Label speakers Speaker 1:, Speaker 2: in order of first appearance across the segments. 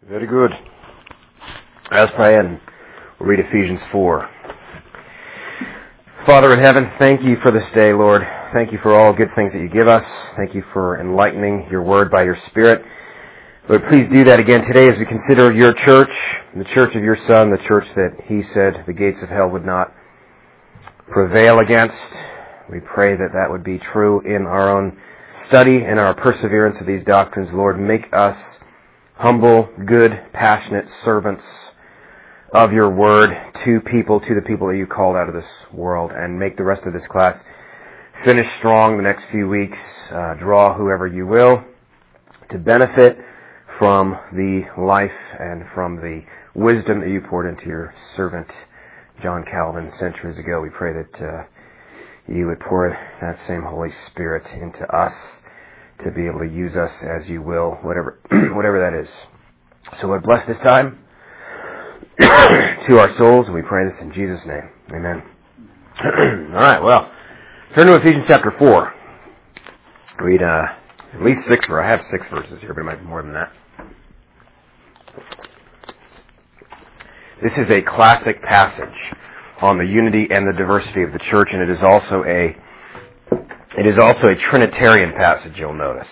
Speaker 1: Very good. Let's pray and we'll read Ephesians 4. Father in heaven, thank you for this day, Lord. Thank you for all good things that you give us. Thank you for enlightening your word by your Spirit. Lord, please do that again today as we consider your church, the church of your Son, the church that he said the gates of hell would not prevail against. We pray that that would be true in our own study and our perseverance of these doctrines. Lord, make us humble, good, passionate servants of your word to the people that you called out of this world, and make the rest of this class finish strong the next few weeks. Draw whoever you will to benefit from the life and from the wisdom that you poured into your servant John Calvin centuries ago. We pray that you would pour that same Holy Spirit into us to be able to use us as you will, whatever that is. So Lord, bless this time to our souls, and we pray this in Jesus' name. Amen. All right, well, turn to Ephesians chapter 4. Read at least 6 verses. I have 6 verses here, but it might be more than that. This is a classic passage on the unity and the diversity of the church, and it is also a Trinitarian passage, you'll notice.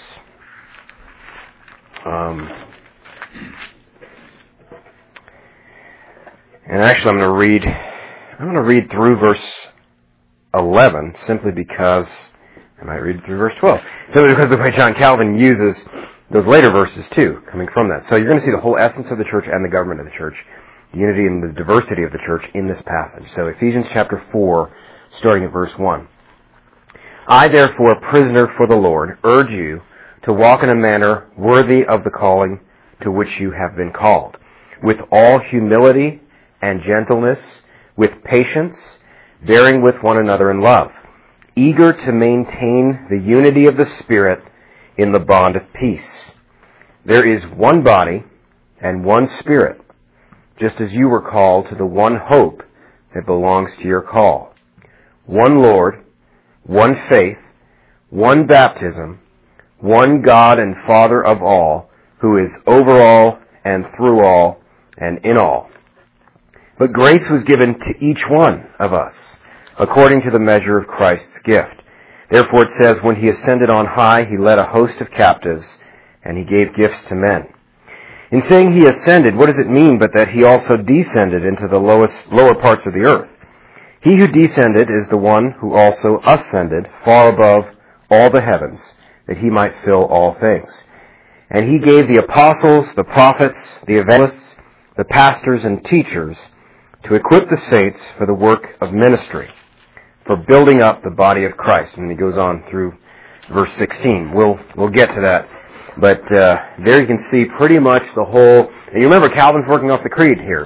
Speaker 1: And actually I'm going to read through verse 11, simply because I might read through verse 12. Simply because of the way John Calvin uses those later verses too, coming from that. So you're going to see the whole essence of the church and the government of the church, the unity and the diversity of the church in this passage. So Ephesians chapter 4, starting at verse 1. I, therefore, a prisoner for the Lord, urge you to walk in a manner worthy of the calling to which you have been called, with all humility and gentleness, with patience, bearing with one another in love, eager to maintain the unity of the Spirit in the bond of peace. There is one body and one Spirit, just as you were called to the one hope that belongs to your call. One Lord, one faith, one baptism, one God and Father of all, who is over all and through all and in all. But grace was given to each one of us, according to the measure of Christ's gift. Therefore it says, when he ascended on high, he led a host of captives, and he gave gifts to men. In saying he ascended, what does it mean but that he also descended into the lower parts of the earth? He who descended is the one who also ascended far above all the heavens, that he might fill all things. And he gave the apostles, the prophets, the evangelists, the pastors and teachers to equip the saints for the work of ministry, for building up the body of Christ. And he goes on through verse 16. We'll get to that. But there you can see pretty much the whole. And you remember Calvin's working off the creed here.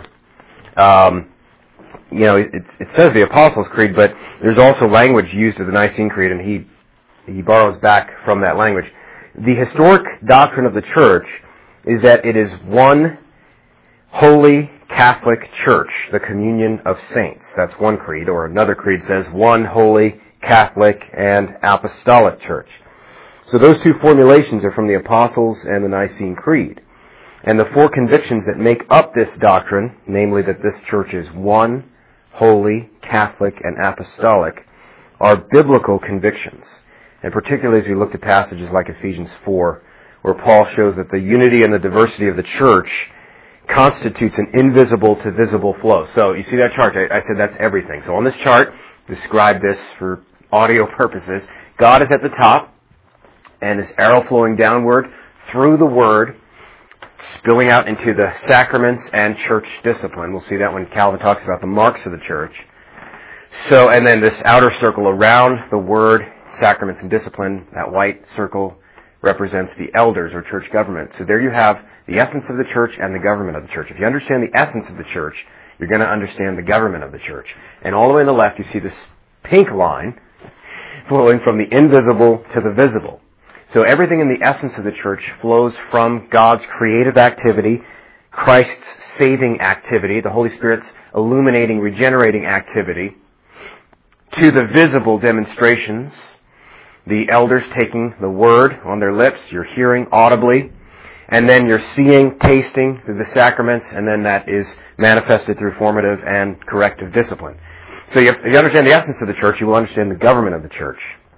Speaker 1: It says the Apostles' Creed, but there's also language used of the Nicene Creed, and he borrows back from that language. The historic doctrine of the church is that it is one holy Catholic church, the communion of saints. That's one creed, or another creed says one holy Catholic and apostolic church. So those two formulations are from the Apostles and the Nicene Creed. And the four convictions that make up this doctrine, namely that this church is one, holy, Catholic, and apostolic, are biblical convictions. And particularly as we look at passages like Ephesians 4, where Paul shows that the unity and the diversity of the church constitutes an invisible to visible flow. So you see that chart? I said that's everything. So on this chart, describe this for audio purposes. God is at the top, and this arrow flowing downward through the Word, spilling out into the sacraments and church discipline. We'll see that when Calvin talks about the marks of the church. So, and then this outer circle around the Word, sacraments and discipline, that white circle represents the elders or church government. So there you have the essence of the church and the government of the church. If you understand the essence of the church, you're going to understand the government of the church. And all the way on the left, you see this pink line flowing from the invisible to the visible. So everything in the essence of the church flows from God's creative activity, Christ's saving activity, the Holy Spirit's illuminating, regenerating activity, to the visible demonstrations, the elders taking the word on their lips, you're hearing audibly, and then you're seeing, tasting through the sacraments, and then that is manifested through formative and corrective discipline. So if you understand the essence of the church, you will understand the government of the church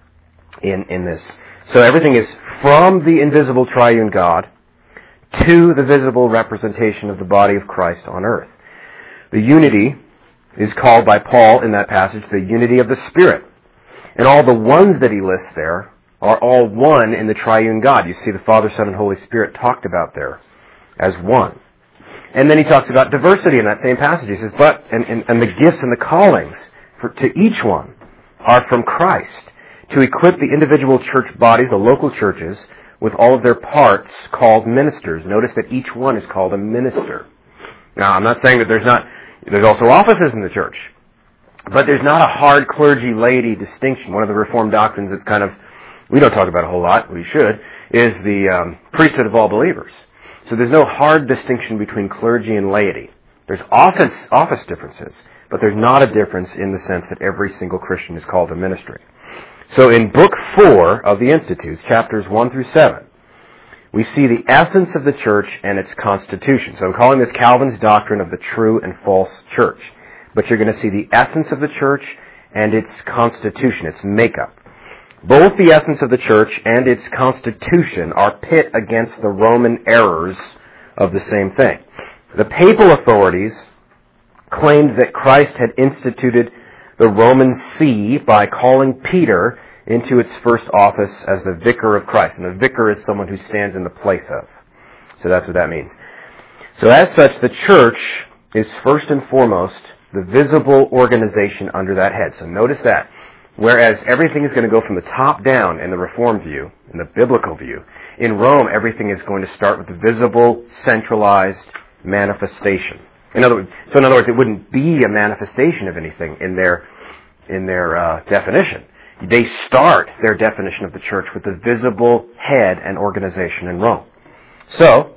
Speaker 1: in this. So everything is from the invisible triune God to the visible representation of the body of Christ on earth. The unity is called by Paul in that passage the unity of the Spirit. And all the ones that he lists there are all one in the triune God. You see the Father, Son, and Holy Spirit talked about there as one. And then he talks about diversity in that same passage. He says, but, and the gifts and the callings to each one are from Christ, to equip the individual church bodies, the local churches, with all of their parts called ministers. Notice that each one is called a minister. Now, I'm not saying that there's also offices in the church, but there's not a hard clergy-laity distinction. One of the Reformed doctrines that's we don't talk about a whole lot, we should, is the priesthood of all believers. So there's no hard distinction between clergy and laity. There's office differences, but there's not a difference in the sense that every single Christian is called to ministry. So in Book 4 of the Institutes, chapters 1 through 7, we see the essence of the church and its constitution. So I'm calling this Calvin's doctrine of the true and false church. But you're going to see the essence of the church and its constitution, its makeup. Both the essence of the church and its constitution are pit against the Roman errors of the same thing. The papal authorities claimed that Christ had instituted the Roman See by calling Peter into its first office as the vicar of Christ. And the vicar is someone who stands in the place of. So that's what that means. So as such, the church is first and foremost the visible organization under that head. So notice that. Whereas everything is going to go from the top down in the Reformed view, in the biblical view, in Rome everything is going to start with the visible, centralized manifestation. In other words, it wouldn't be a manifestation of anything in their definition. They start their definition of the church with the visible head and organization in Rome. So,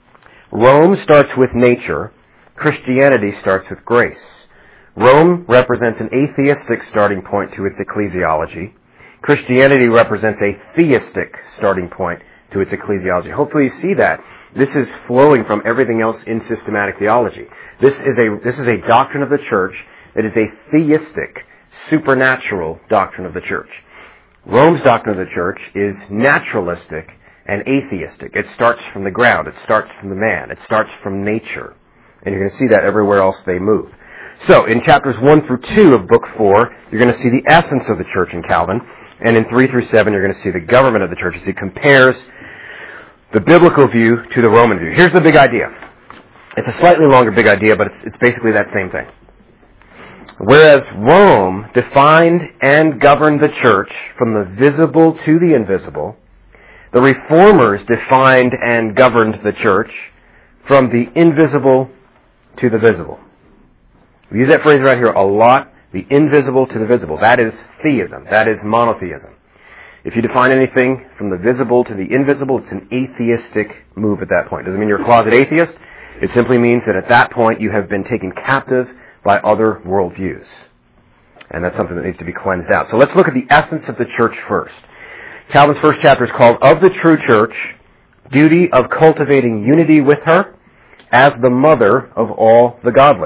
Speaker 1: Rome starts with nature. Christianity starts with grace. Rome represents an atheistic starting point to its ecclesiology. Christianity represents a theistic starting point to its ecclesiology. Hopefully you see that. This is flowing from everything else in systematic theology. This is a doctrine of the church that is a theistic, supernatural doctrine of the church. Rome's doctrine of the church is naturalistic and atheistic. It starts from the ground. It starts from the man. It starts from nature. And you're going to see that everywhere else they move. So, in chapters 1 through 2 of Book 4, you're going to see the essence of the church in Calvin. And in 3 through 7, you're going to see the government of the church as he compares the biblical view to the Roman view. Here's the big idea. It's a slightly longer big idea, but it's basically that same thing. Whereas Rome defined and governed the church from the visible to the invisible, the Reformers defined and governed the church from the invisible to the visible. We use that phrase around here a lot, the invisible to the visible. That is theism. That is monotheism. If you define anything from the visible to the invisible, it's an atheistic move at that point. Doesn't mean you're a closet atheist. It simply means that at that point you have been taken captive by other worldviews. And that's something that needs to be cleansed out. So let's look at the essence of the church first. Calvin's first chapter is called Of the True Church, Duty of Cultivating Unity with Her as the Mother of All the Godly.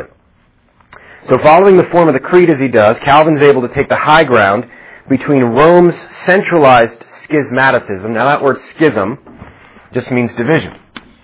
Speaker 1: So following the form of the creed as he does, Calvin's able to take the high ground between Rome's centralized schismaticism. Now that word schism just means division.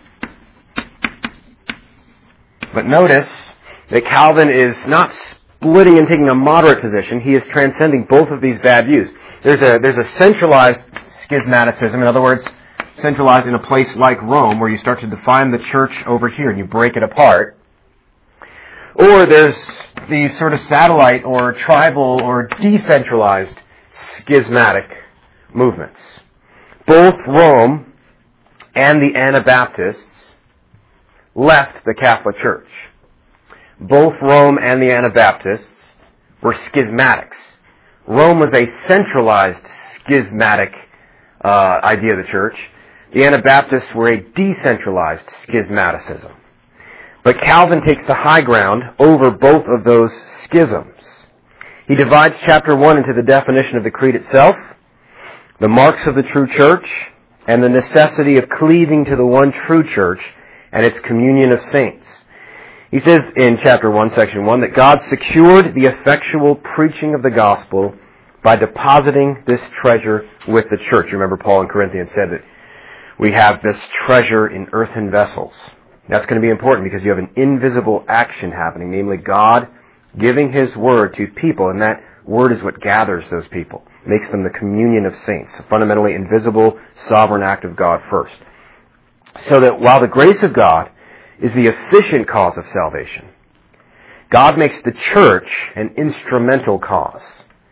Speaker 1: But notice that Calvin is not splitting and taking a moderate position. He is transcending both of these bad views. There's a centralized schismaticism. In other words, centralized in a place like Rome where you start to define the church over here and you break it apart. Or there's these sort of satellite or tribal or decentralized schismatic movements. Both Rome and the Anabaptists left the Catholic Church. Both Rome and the Anabaptists were schismatics. Rome was a centralized schismatic idea of the church. The Anabaptists were a decentralized schismaticism. But Calvin takes the high ground over both of those schisms. He divides chapter 1 into the definition of the creed itself, the marks of the true church, and the necessity of cleaving to the one true church and its communion of saints. He says in chapter 1, section 1, that God secured the effectual preaching of the gospel by depositing this treasure with the church. You remember Paul in Corinthians said that we have this treasure in earthen vessels. That's going to be important because you have an invisible action happening, namely God giving His word to people, and that word is what gathers those people, makes them the communion of saints, a fundamentally invisible, sovereign act of God first. So that while the grace of God is the efficient cause of salvation, God makes the church an instrumental cause.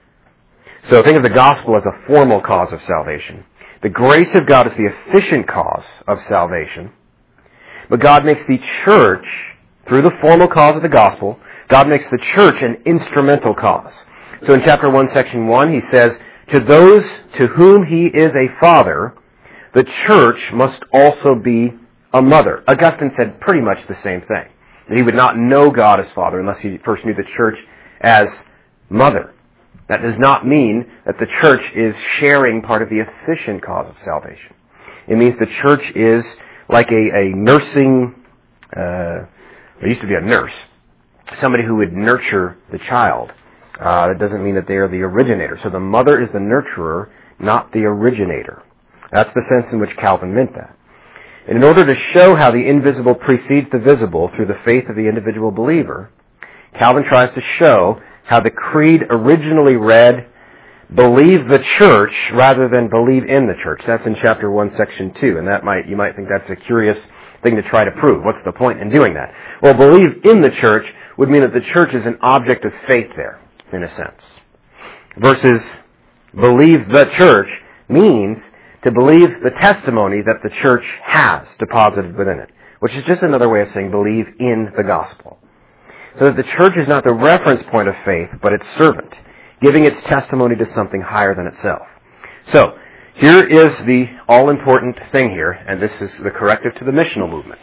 Speaker 1: So think of the gospel as a formal cause of salvation. The grace of God is the efficient cause of salvation. But God makes the church, through the formal cause of the gospel, God makes the church an instrumental cause. So in chapter 1, section 1, he says, to those to whom He is a father, the church must also be a mother. Augustine said pretty much the same thing. That he would not know God as Father unless he first knew the church as mother. That does not mean that the church is sharing part of the efficient cause of salvation. It means the church is like a nursing, there used to be a nurse, somebody who would nurture the child. That doesn't mean that they are the originator. So the mother is the nurturer, not the originator. That's the sense in which Calvin meant that. And in order to show how the invisible precedes the visible through the faith of the individual believer, Calvin tries to show how the creed originally read, believe the church rather than believe in the church. That's in chapter 1, section 2. And you might think that's a curious thing to try to prove. What's the point in doing that? Well, believe in the church would mean that the church is an object of faith there, in a sense. Versus believe the church means to believe the testimony that the church has deposited within it, which is just another way of saying believe in the gospel. So that the church is not the reference point of faith, but its servant, giving its testimony to something higher than itself. So, here is the all-important thing here, and this is the corrective to the missional movement.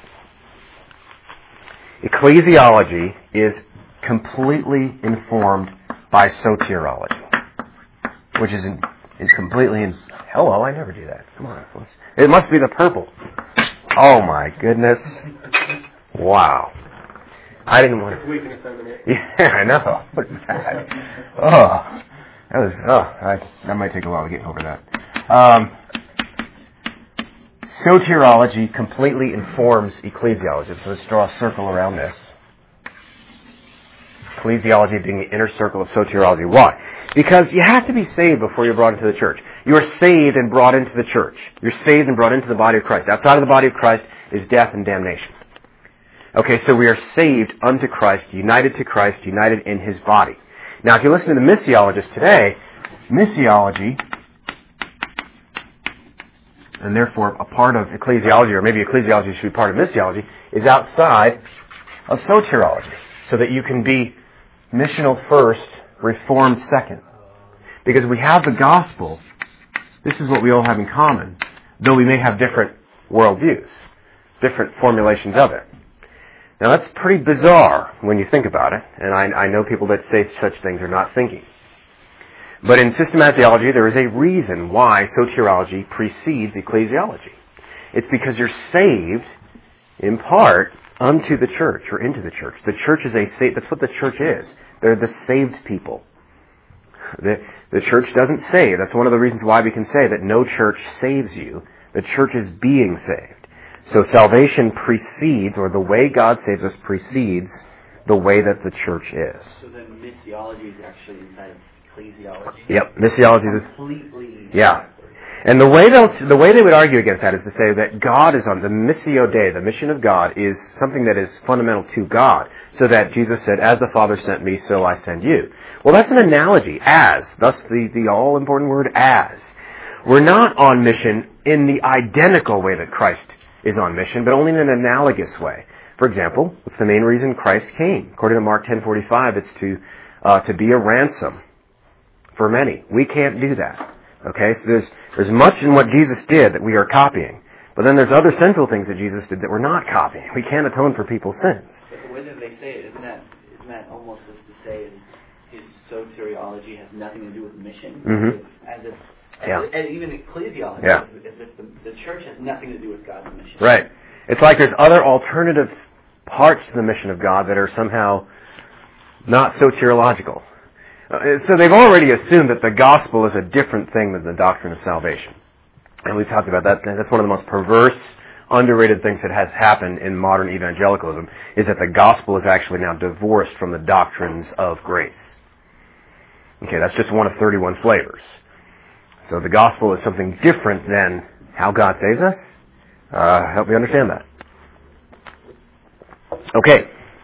Speaker 1: Ecclesiology is completely informed by soteriology, which is completely in... Hello, I never do that. Come on. It must be the purple. Oh my goodness. Wow. I didn't want to... Yeah, I know. What is that? That might take a while to get over that. Soteriology completely informs ecclesiology. So let's draw a circle around this. Ecclesiology being the inner circle of soteriology. Why? Because you have to be saved before you're brought into the church. You are saved and brought into the church. You're saved and brought into the body of Christ. Outside of the body of Christ is death and damnation. Okay, so we are saved unto Christ, united to Christ, united in His body. Now, if you listen to the missiologists today, missiology, and therefore a part of ecclesiology, or maybe ecclesiology should be part of missiology, is outside of soteriology, so that you can be missional first, reformed second. Because we have the gospel, this is what we all have in common, though we may have different worldviews, different formulations of it. Now that's pretty bizarre when you think about it, and I know people that say such things are not thinking. But in systematic theology, there is a reason why soteriology precedes ecclesiology. It's because you're saved, in part, unto the church, or into the church. The church is that's what the church is. They're the saved people. The church doesn't save. That's one of the reasons why we can say that no church saves you. The church is being saved. So salvation precedes, or the way God saves us precedes, the way that the church is.
Speaker 2: So then missiology is actually inside of ecclesiology?
Speaker 1: Yep, missiology is...
Speaker 2: Completely...
Speaker 1: Yeah. And the way they would argue against that is to say that God is on the missio Dei, the mission of God, is something that is fundamental to God. So that Jesus said, as the Father sent me, so I send you. Well, that's an analogy, as. Thus the all-important word, as. We're not on mission in the identical way that Christ is on mission, but only in an analogous way. For example, what's the main reason Christ came? According to Mark 10:45, it's to be a ransom for many. We can't do that. Okay, so there's much in what Jesus did that we are copying, but then there's other central things that Jesus did that we're not copying. We can't atone for people's sins.
Speaker 2: But the way that they say it, isn't that almost as to say his soteriology has nothing to do with mission?
Speaker 1: Mm-hmm.
Speaker 2: As if
Speaker 1: Yeah.
Speaker 2: And even ecclesiology,
Speaker 1: Yeah.
Speaker 2: as if the church has nothing to do with God's mission.
Speaker 1: Right. It's like there's other alternative parts to the mission of God that are somehow not soteriological. So they've already assumed that the gospel is a different thing than the doctrine of salvation. And we've talked about that. That's one of the most perverse, underrated things that has happened in modern evangelicalism, is that the gospel is actually now divorced from the doctrines of grace. Okay, that's just one of 31 flavors. So the gospel is something different than how God saves us. Help me understand that. Okay.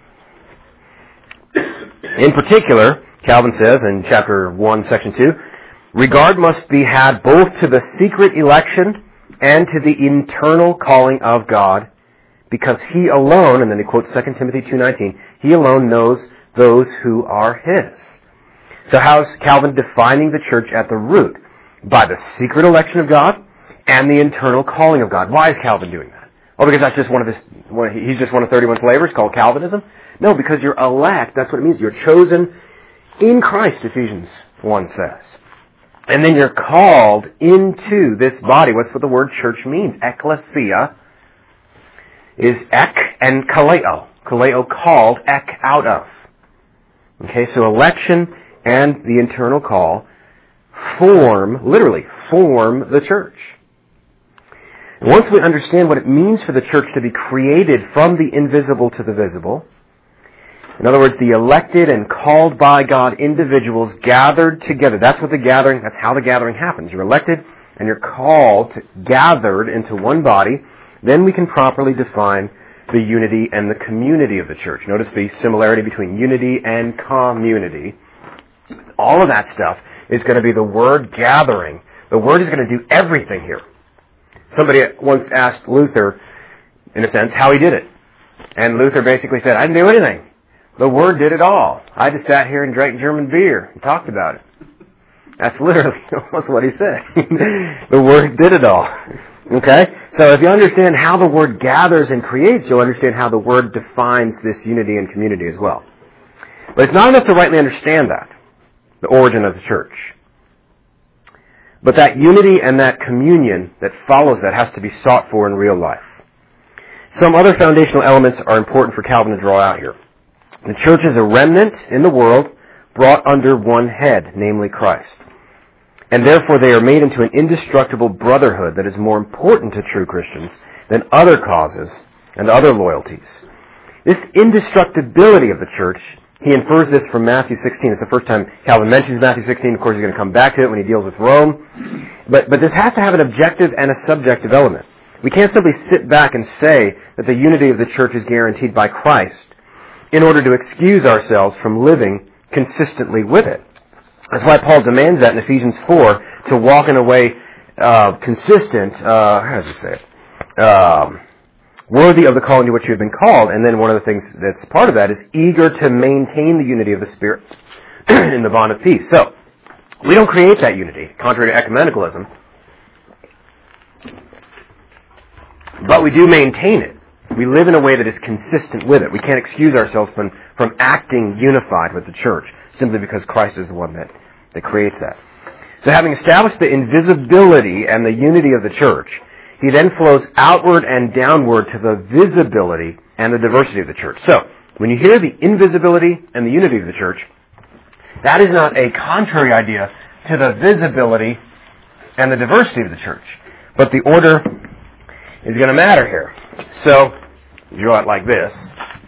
Speaker 1: In particular, Calvin says in chapter 1, section 2, regard must be had both to the secret election and to the internal calling of God, because He alone, and then he quotes 2 Timothy 2:19, He alone knows those who are His. So how's Calvin defining the church at the root? By the secret election of God and the internal calling of God. Why is Calvin doing that? Oh, because that's just he's just one of 31 flavors called Calvinism? No, because you're elect, that's what it means. You're chosen in Christ, Ephesians 1 says. And then you're called into this body. What's what the word church means? Ecclesia is ek and kaleo. Kaleo called, ek out of. Okay, so election and the internal call literally form the church. And once we understand what it means for the church to be created from the invisible to the visible, in other words, the elected and called by God individuals gathered together. That's how the gathering happens. You're elected and you're called, gathered into one body. Then we can properly define the unity and the community of the church. Notice the similarity between unity and community. All of that stuff is going to be the word gathering. The word is going to do everything here. Somebody once asked Luther, in a sense, how he did it. And Luther basically said, I didn't do anything. The Word did it all. I just sat here and drank German beer and talked about it. That's literally almost what he said. The Word did it all. Okay? So if you understand how the Word gathers and creates, you'll understand how the Word defines this unity and community as well. But it's not enough to rightly understand that, the origin of the church. But that unity and that communion that follows that has to be sought for in real life. Some other foundational elements are important for Calvin to draw out here. The church is a remnant in the world brought under one head, namely Christ. And therefore they are made into an indestructible brotherhood that is more important to true Christians than other causes and other loyalties. This indestructibility of the church, he infers this from Matthew 16. It's the first time Calvin mentions Matthew 16. Of course, he's going to come back to it when he deals with Rome. But this has to have an objective and a subjective element. We can't simply sit back and say that the unity of the church is guaranteed by Christ in order to excuse ourselves from living consistently with it. That's why Paul demands that in Ephesians 4, to walk in a way consistent, how does he say it? Worthy of the calling to which you have been called. And then one of the things that's part of that is eager to maintain the unity of the Spirit in the bond of peace. So, we don't create that unity, contrary to ecumenicalism, but we do maintain it. We live in a way that is consistent with it. We can't excuse ourselves from acting unified with the church simply because Christ is the one that creates that. So having established the invisibility and the unity of the church, he then flows outward and downward to the visibility and the diversity of the church. So, when you hear the invisibility and the unity of the church, that is not a contrary idea to the visibility and the diversity of the church. But the order is going to matter here. So, draw it like this.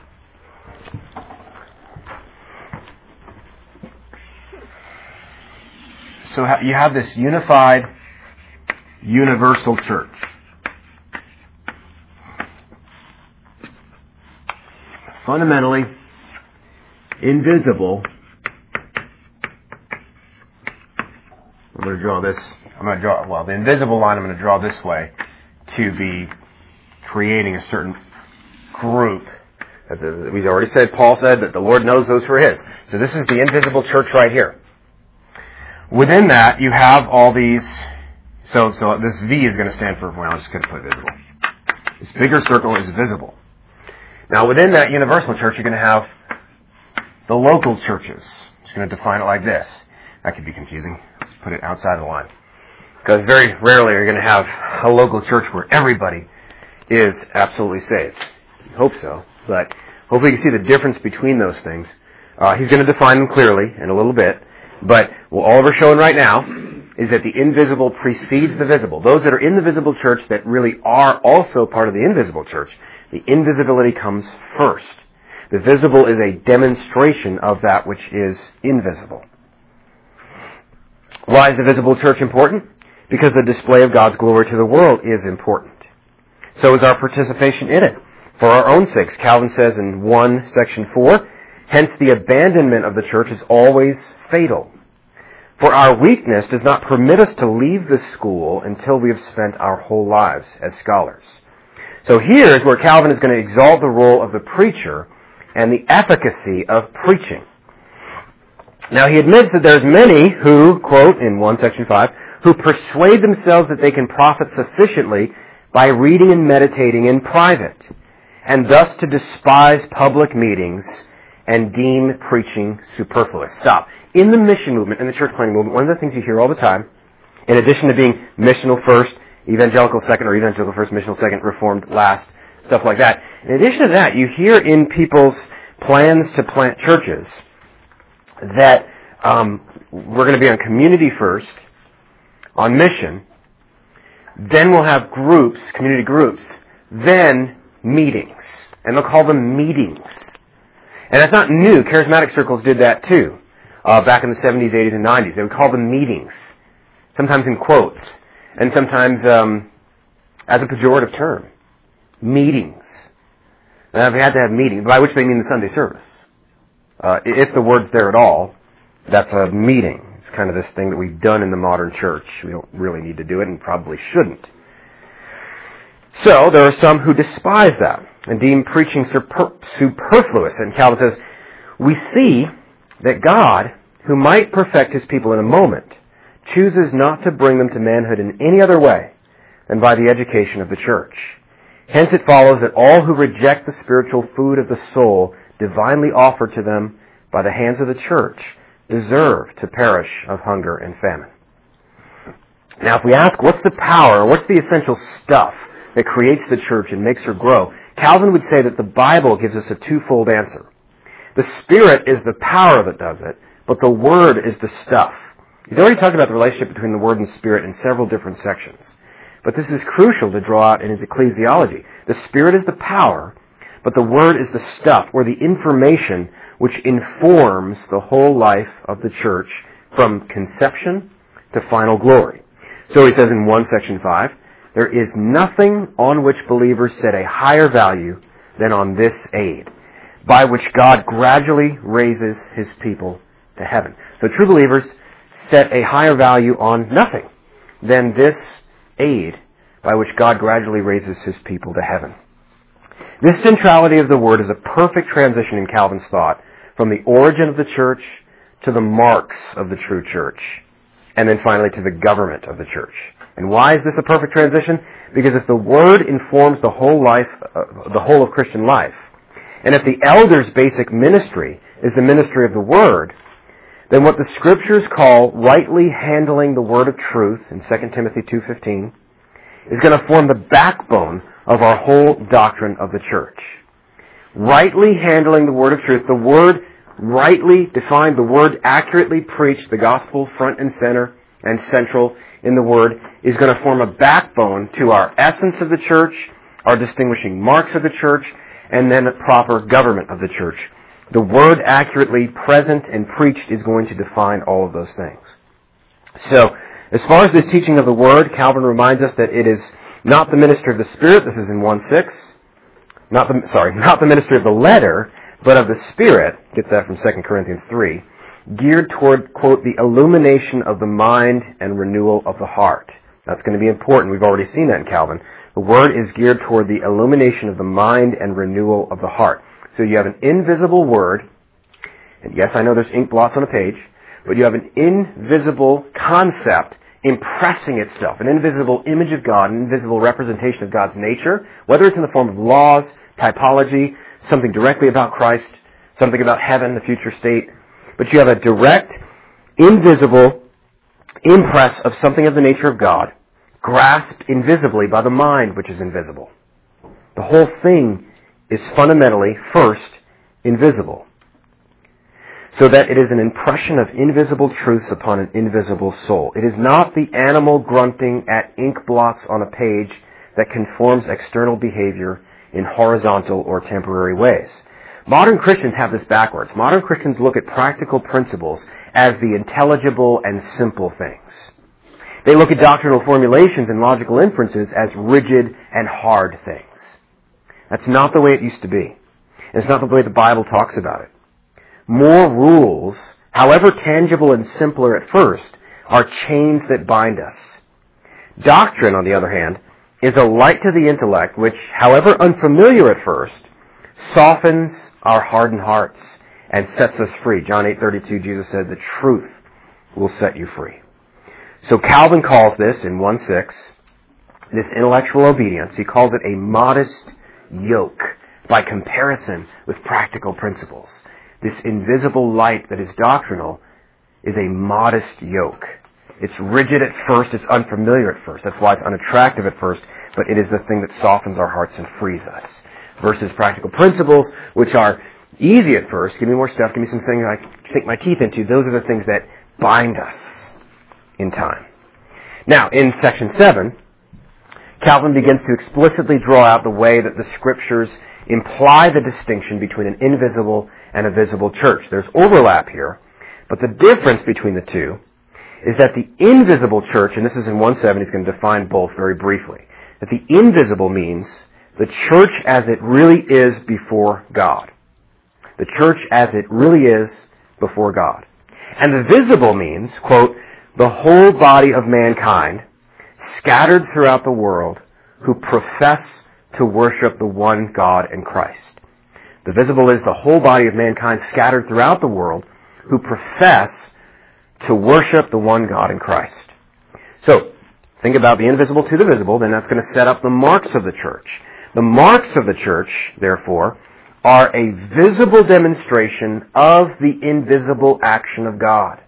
Speaker 1: So you have this unified, universal church. Fundamentally invisible. I'm going to draw this. The invisible line I'm going to draw this way to be creating a certain group. We've already said, Paul said that the Lord knows those who are His. So this is the invisible church right here. Within that, you have all these, so this V is going to stand for, well, I'm just going to put visible. This bigger circle is visible. Now within that universal church, you're going to have the local churches. I'm just going to define it like this. That could be confusing. Let's put it outside the line. Because very rarely are you going to have a local church where everybody is absolutely saved. I hope so, but hopefully you can see the difference between those things. He's going to define them clearly in a little bit, but what Oliver's showing right now is that the invisible precedes the visible. Those that are in the visible church that really are also part of the invisible church, the invisibility comes first. The visible is a demonstration of that which is invisible. Why is the visible church important? Because the display of God's glory to the world is important. So is our participation in it. For our own sakes, Calvin says in 1 section 4, hence the abandonment of the church is always fatal. For our weakness does not permit us to leave the school until we have spent our whole lives as scholars. So here's where Calvin is going to exalt the role of the preacher and the efficacy of preaching. Now he admits that there's many who, quote in 1 section 5, who persuade themselves that they can profit sufficiently by reading and meditating in private, and thus to despise public meetings and deem preaching superfluous. Stop. In the mission movement, in the church planting movement, one of the things you hear all the time, in addition to being missional first, evangelical second, or evangelical first, missional second, reformed last, stuff like that. In addition to that, you hear in people's plans to plant churches that we're going to be on community first, on mission, then we'll have groups, community groups, then meetings. And they'll call them meetings. And that's not new. Charismatic circles did that too. Back in the 70s, 80s, and 90s. They would call them meetings. Sometimes in quotes. And sometimes as a pejorative term. Meetings. Now, we had to have meetings, by which they mean the Sunday service. If the word's there at all, that's a meeting. It's kind of this thing that we've done in the modern church. We don't really need to do it and probably shouldn't. So, there are some who despise that and deem preaching superfluous. And Calvin says, we see that God, who might perfect His people in a moment, chooses not to bring them to manhood in any other way than by the education of the church. Hence it follows that all who reject the spiritual food of the soul divinely offered to them by the hands of the church deserve to perish of hunger and famine. Now, if we ask, what's the power, what's the essential stuff that creates the church and makes her grow, Calvin would say that the Bible gives us a twofold answer. The Spirit is the power that does it, but the Word is the stuff. He's already talked about the relationship between the Word and Spirit in several different sections. But this is crucial to draw out in his ecclesiology. The Spirit is the power, but the Word is the stuff, or the information which informs the whole life of the church from conception to final glory. So he says in 1 section 5, there is nothing on which believers set a higher value than on this aid, by which God gradually raises His people to heaven. So true believers set a higher value on nothing than this aid by which God gradually raises His people to heaven. This centrality of the Word is a perfect transition in Calvin's thought from the origin of the church to the marks of the true church, and then finally to the government of the church. And why is this a perfect transition? Because if the Word informs the whole of Christian life, and if the elder's basic ministry is the ministry of the Word, then what the Scriptures call rightly handling the Word of truth in 2 Timothy 2:15 is going to form the backbone of our whole doctrine of the church. Rightly handling the Word of truth, the Word rightly defined, the Word accurately preached, the gospel front and center and central in the Word, is going to form a backbone to our essence of the church, our distinguishing marks of the church, and then a proper government of the church. The Word accurately present and preached is going to define all of those things. So, as far as this teaching of the Word, Calvin reminds us that it is not the ministry of the Spirit, this is in 1:6, not the ministry of the letter, but of the Spirit, get that from 2 Corinthians 3, geared toward, quote, the illumination of the mind and renewal of the heart. That's going to be important. We've already seen that in Calvin. The Word is geared toward the illumination of the mind and renewal of the heart. So you have an invisible Word, and yes, I know there's ink blots on a page, but you have an invisible concept impressing itself, an invisible image of God, an invisible representation of God's nature, whether it's in the form of laws, typology, something directly about Christ, something about heaven, the future state. But you have a direct, invisible impress of something of the nature of God, grasped invisibly by the mind which is invisible. The whole thing is fundamentally, first, invisible, so that it is an impression of invisible truths upon an invisible soul. It is not the animal grunting at ink blots on a page that conforms external behavior in horizontal or temporary ways. Modern Christians have this backwards. Modern Christians look at practical principles as the intelligible and simple things. They look at doctrinal formulations and logical inferences as rigid and hard things. That's not the way it used to be. And it's not the way the Bible talks about it. More rules, however tangible and simpler at first, are chains that bind us. Doctrine, on the other hand, is a light to the intellect which, however unfamiliar at first, softens our hardened hearts and sets us free. John 8:32, Jesus said, "The truth will set you free." So Calvin calls this, in 1:6, this intellectual obedience, he calls it a modest yoke by comparison with practical principles. This invisible light that is doctrinal is a modest yoke. It's rigid at first, it's unfamiliar at first. That's why it's unattractive at first, but it is the thing that softens our hearts and frees us. Versus practical principles, which are easy at first. Give me more stuff, give me some things I can sink my teeth into. Those are the things that bind us in time. Now, in section 7, Calvin begins to explicitly draw out the way that the Scriptures imply the distinction between an invisible and a visible church. There's overlap here, but the difference between the two is that the invisible church, and this is in 1:7, he's going to define both very briefly, that the invisible means the church as it really is before God. The church as it really is before God. And the visible means, quote, the whole body of mankind scattered throughout the world who profess to worship the one God in Christ. The visible is the whole body of mankind scattered throughout the world who profess to worship the one God in Christ. So, think about the invisible to the visible, then that's going to set up the marks of the church. The marks of the church, therefore, are a visible demonstration of the invisible action of God.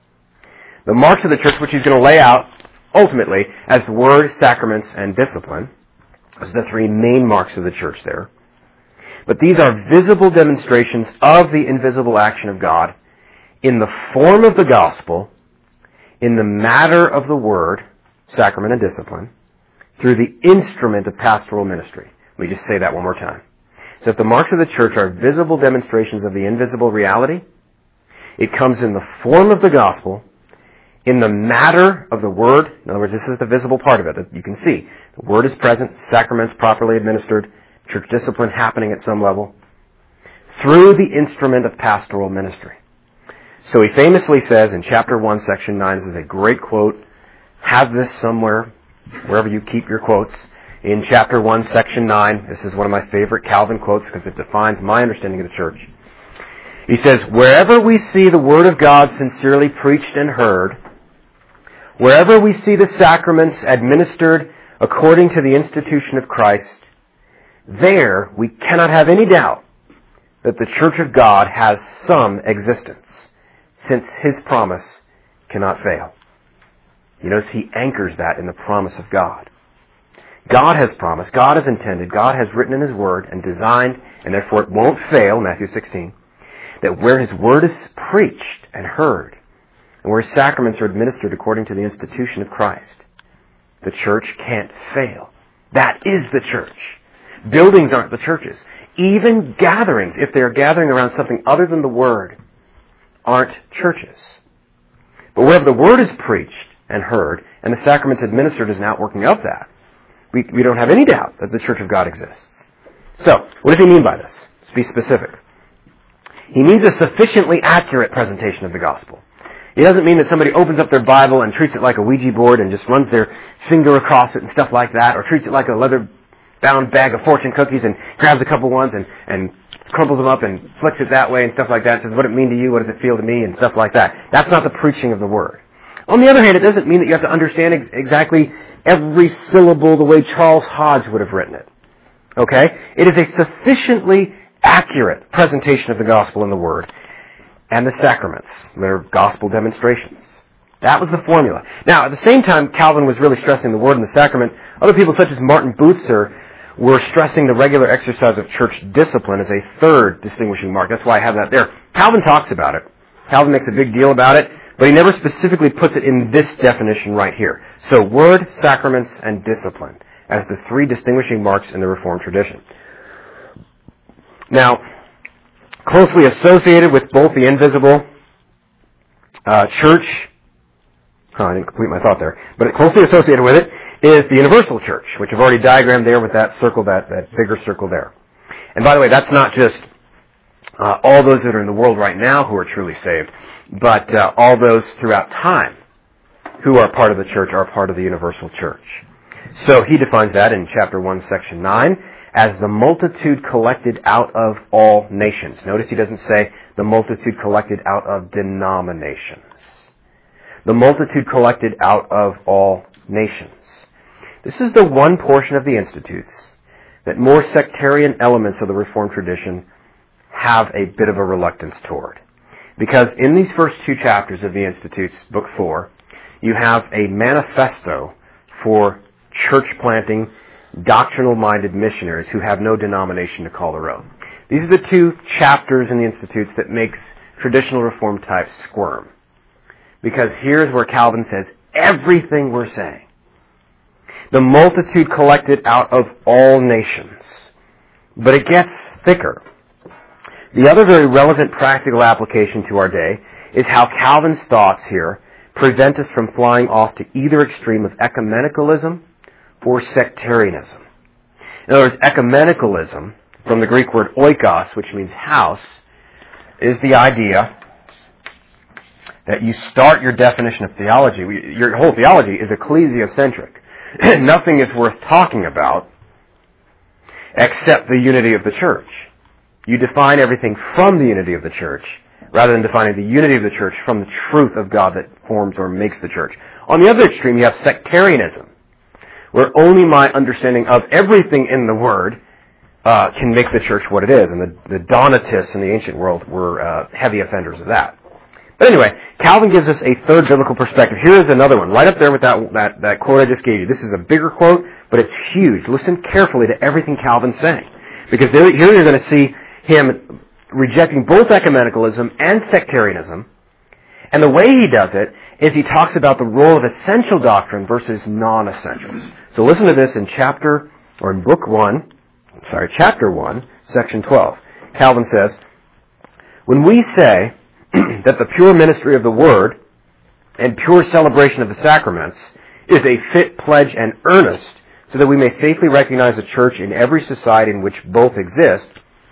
Speaker 1: The marks of the church, which he's going to lay out, ultimately, as the Word, sacraments, and discipline, as the three main marks of the church there. But these are visible demonstrations of the invisible action of God in the form of the gospel, in the matter of the Word, sacrament, and discipline, through the instrument of pastoral ministry. Let me just say that one more time. So if the marks of the church are visible demonstrations of the invisible reality, it comes in the form of the gospel, in the matter of the Word. In other words, this is the visible part of it that you can see. The Word is present, sacraments properly administered, church discipline happening at some level, through the instrument of pastoral ministry. So he famously says in chapter 1, section 9, this is a great quote, have this somewhere, wherever you keep your quotes. In chapter 1, section 9, this is one of my favorite Calvin quotes because it defines my understanding of the church. He says, wherever we see the Word of God sincerely preached and heard, wherever we see the sacraments administered according to the institution of Christ, there we cannot have any doubt that the Church of God has some existence, since His promise cannot fail. You notice he anchors that in the promise of God. God has promised, God has intended, God has written in His Word and designed, and therefore it won't fail, Matthew 16, that where His Word is preached and heard, and where His sacraments are administered according to the institution of Christ, the church can't fail. That is the church. Buildings aren't the churches. Even gatherings, if they are gathering around something other than the Word, aren't churches. But wherever the Word is preached and heard, and the sacraments administered as an outworking of that, we don't have any doubt that the Church of God exists. So, what does he mean by this? Let's be specific. He means a sufficiently accurate presentation of the gospel. He doesn't mean that somebody opens up their Bible and treats it like a Ouija board and just runs their finger across it and stuff like that, or treats it like a leather-bound bag of fortune cookies and grabs a couple ones and crumbles them up and flicks it that way and stuff like that, says, what does it mean to you, what does it feel to me, and stuff like that. That's not the preaching of the Word. On the other hand, it doesn't mean that you have to understand exactly every syllable the way Charles Hodge would have written it. Okay? It is a sufficiently accurate presentation of the gospel in the Word and the sacraments. They're gospel demonstrations. That was the formula. Now, at the same time, Calvin was really stressing the Word and the Sacrament. Other people, such as Martin Bucer, were stressing the regular exercise of church discipline as a third distinguishing mark. That's why I have that there. Calvin talks about it. Calvin makes a big deal about it, but he never specifically puts it in this definition right here. So, Word, Sacraments, and discipline as the three distinguishing marks in the Reformed tradition. Now, closely associated with both the invisible church, I didn't complete my thought there, but closely associated with it is the universal church, which I've already diagrammed there with that circle, that bigger circle there. And by the way, that's not just all those that are in the world right now who are truly saved, but all those throughout time who are part of the church are part of the universal church. So he defines that in chapter 1, section 9, as the multitude collected out of all nations. Notice he doesn't say the multitude collected out of denominations. The multitude collected out of all nations. This is the one portion of the Institutes that more sectarian elements of the Reformed tradition have a bit of a reluctance toward. Because in these first two chapters of the Institutes, Book 4, you have a manifesto for church planting, doctrinal-minded missionaries who have no denomination to call their own. These are the two chapters in the Institutes that makes traditional Reformed types squirm. Because here's where Calvin says everything we're saying. The multitude collected out of all nations. But it gets thicker. The other very relevant practical application to our day is how Calvin's thoughts here prevent us from flying off to either extreme of ecumenicalism or sectarianism. In other words, ecumenicalism, from the Greek word oikos, which means house, is the idea that you start your definition of theology. Your whole theology is ecclesiocentric. Nothing is worth talking about except the unity of the church. You define everything from the unity of the church rather than defining the unity of the church from the truth of God that forms or makes the church. On the other extreme, you have sectarianism, where only my understanding of everything in the Word can make the church what it is. And the Donatists in the ancient world were heavy offenders of that. But anyway, Calvin gives us a third biblical perspective. Here is another one, right up there with that quote I just gave you. This is a bigger quote, but it's huge. Listen carefully to everything Calvin's saying. Because here you're going to see him rejecting both ecumenicalism and sectarianism. And the way he does it is he talks about the role of essential doctrine versus non-essentials. So listen to this in chapter 1, section 12. Calvin says, when we say that the pure ministry of the Word and pure celebration of the sacraments is a fit pledge and earnest so that we may safely recognize the church in every society in which both exist,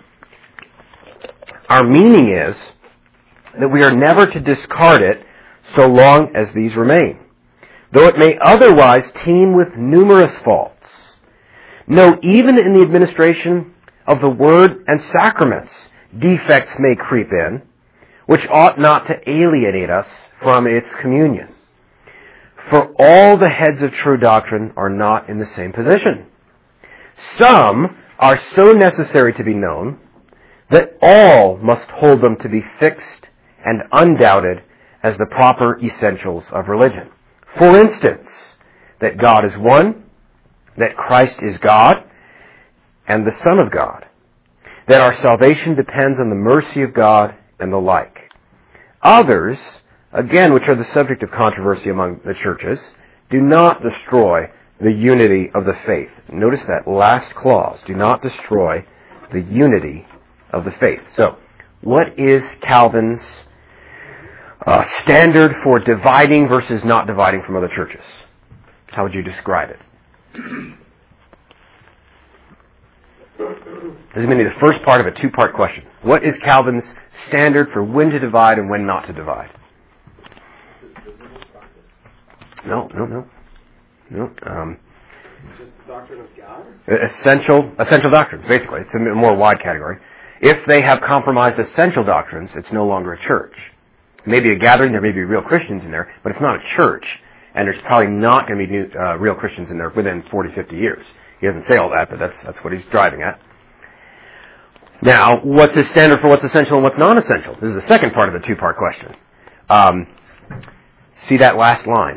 Speaker 1: our meaning is that we are never to discard it so long as these remain, though it may otherwise teem with numerous faults. No, even in the administration of the Word and sacraments, defects may creep in, which ought not to alienate us from its communion. For all the heads of true doctrine are not in the same position. Some are so necessary to be known that all must hold them to be fixed and undoubted as the proper essentials of religion. For instance, that God is one, that Christ is God and the Son of God, that our salvation depends on the mercy of God, and the like. Others, again, which are the subject of controversy among the churches, do not destroy the unity of the faith. Notice that last clause, do not destroy the unity of the faith. So, what is Calvin's standard for dividing versus not dividing from other churches? How would you describe it? This is mainly the first part of a two-part question. What is Calvin's standard for when to divide and when not to divide? No.
Speaker 2: Just the doctrine of God?
Speaker 1: Essential doctrines, basically. It's a more wide category. If they have compromised essential doctrines, it's no longer a church. Maybe a gathering, there may be real Christians in there, but it's not a church. And there's probably not going to be real Christians in there within 40, 50 years. He doesn't say all that, but that's what he's driving at. Now, what's his standard for what's essential and what's non-essential? This is the second part of the two-part question. See that last line.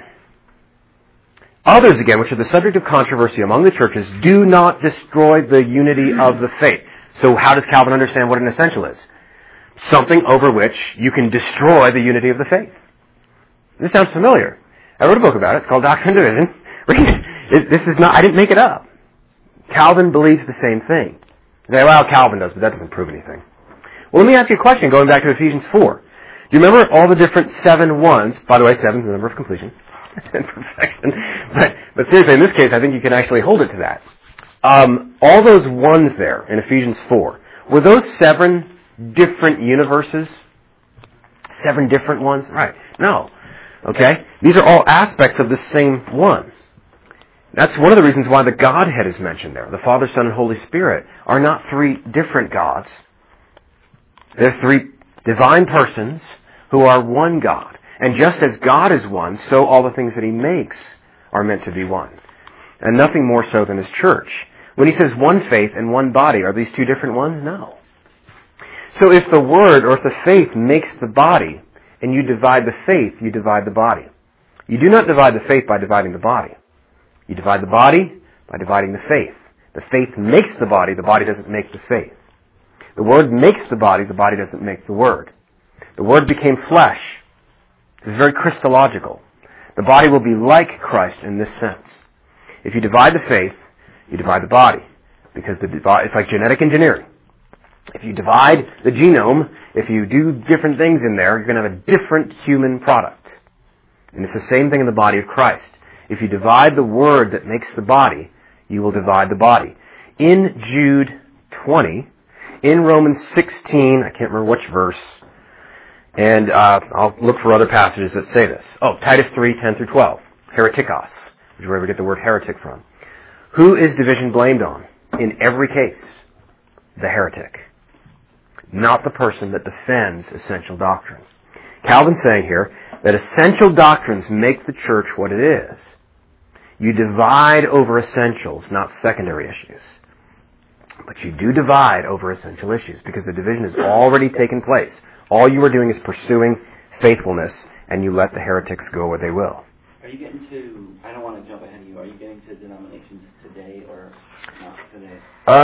Speaker 1: Others, again, which are the subject of controversy among the churches, do not destroy the unity of the faith. So how does Calvin understand what an essential is? Something over which you can destroy the unity of the faith. This sounds familiar. I wrote a book about it. It's called Doctrine and Division. Read it. This is not, I didn't make it up. Calvin believes the same thing. You say, well, Calvin does, but that doesn't prove anything. Well, let me ask you a question going back to Ephesians 4. Do you remember all the different 7 ones? By the way, 7 is the number of completion and perfection. But seriously, in this case, I think you can actually hold it to that. All those ones there in Ephesians 4, were those 7 different universes? 7 different ones? Right. No. Okay? These are all aspects of the same one. That's one of the reasons why the Godhead is mentioned there. The Father, Son, and Holy Spirit are not 3 different gods. They're 3 divine persons who are one God. And just as God is one, so all the things that He makes are meant to be one. And nothing more so than His church. When He says one faith and one body, are these 2 different ones? No. So if the Word or if the faith makes the body, and you divide the faith, you divide the body. You do not divide the faith by dividing the body. You divide the body by dividing the faith. The faith makes the body doesn't make the faith. The Word makes the body doesn't make the Word. The Word became flesh. This is very Christological. The body will be like Christ in this sense. If you divide the faith, you divide the body. Because it's like genetic engineering. If you divide the genome, if you do different things in there, you're going to have a different human product. And it's the same thing in the body of Christ. If you divide the Word that makes the body, you will divide the body. In Jude 20, in Romans 16, I can't remember which verse, and I'll look for other passages that say this. Oh, Titus 3, 10 through 12. Heretikos, which is where we get the word heretic from. Who is division blamed on? In every case, the heretic. Not the person that defends essential doctrine. Calvin's saying here that essential doctrines make the church what it is. You divide over essentials, not secondary issues. But you do divide over essential issues because the division has already taken place. All you are doing is pursuing faithfulness, and you let the heretics go where they will.
Speaker 2: Are you getting to, I don't want to jump ahead of you, are you getting to denominations today or not today?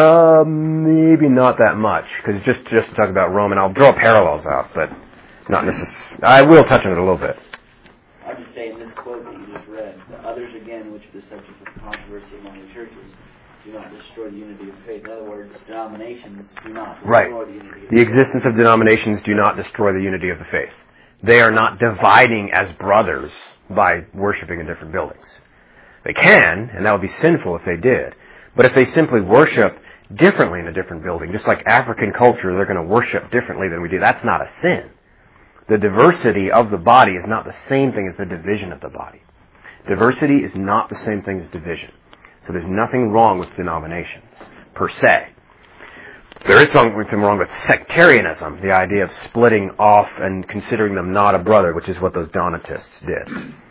Speaker 1: Maybe not that much, because just to talk about Rome, and I'll draw parallels out, but not necessarily. I will touch on it a little bit.
Speaker 2: I'll just say in this quote that you just read, the others again, which are the subject of controversy among the churches, do not destroy the unity of faith. In other words, denominations do not destroy the unity of faith. The
Speaker 1: existence of denominations do not destroy the unity of the faith. They are not dividing as brothers by worshiping in different buildings. They can, and that would be sinful if they did. But if they simply worship differently in a different building, just like African culture, they're going to worship differently than we do. That's not a sin. The diversity of the body is not the same thing as the division of the body. Diversity is not the same thing as division. So there's nothing wrong with denominations, per se. There is something wrong with sectarianism, the idea of splitting off and considering them not a brother, which is what those Donatists did.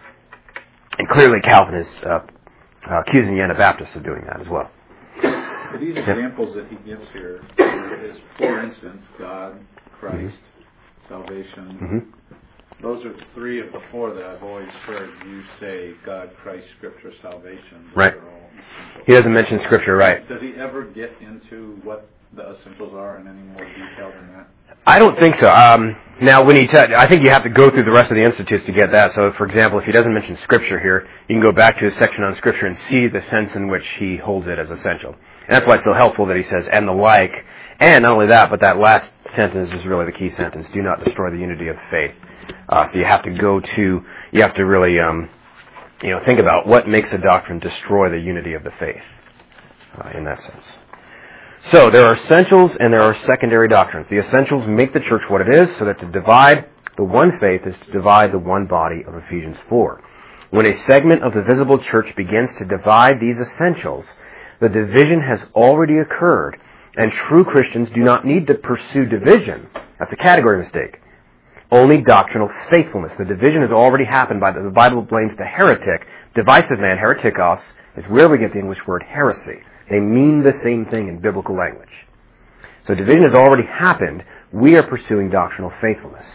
Speaker 1: And clearly Calvin is accusing the Anabaptists of doing that as well.
Speaker 3: These examples that he gives here is, for instance, God, Christ, salvation.
Speaker 1: Mm-hmm.
Speaker 3: Those are 3 of the 4 that I've always heard you say: God, Christ, Scripture, salvation. Those
Speaker 1: right.
Speaker 3: are all essentials.
Speaker 1: He doesn't mention Scripture, right.
Speaker 3: Does he ever get into what the essentials are in any more detail than that?
Speaker 1: I don't think so. Now, when I think you have to go through the rest of the Institutes to get that. So, for example, if he doesn't mention Scripture here, you can go back to his section on Scripture and see the sense in which he holds it as essential. And that's why it's so helpful that he says, and the like. And not only that, but that last sentence is really the key sentence: do not destroy the unity of the faith. So you have to really, think about what makes a doctrine destroy the unity of the faith, in that sense. So there are essentials and there are secondary doctrines. The essentials make the church what it is, so that to divide the one faith is to divide the one body of Ephesians 4. When a segment of the visible church begins to divide these essentials, the division has already occurred, and true Christians do not need to pursue division. That's a category mistake. Only doctrinal faithfulness. The division has already happened. The Bible blames the heretic. Divisive man, heretikos, is where we get the English word heresy. They mean the same thing in biblical language. So division has already happened. We are pursuing doctrinal faithfulness.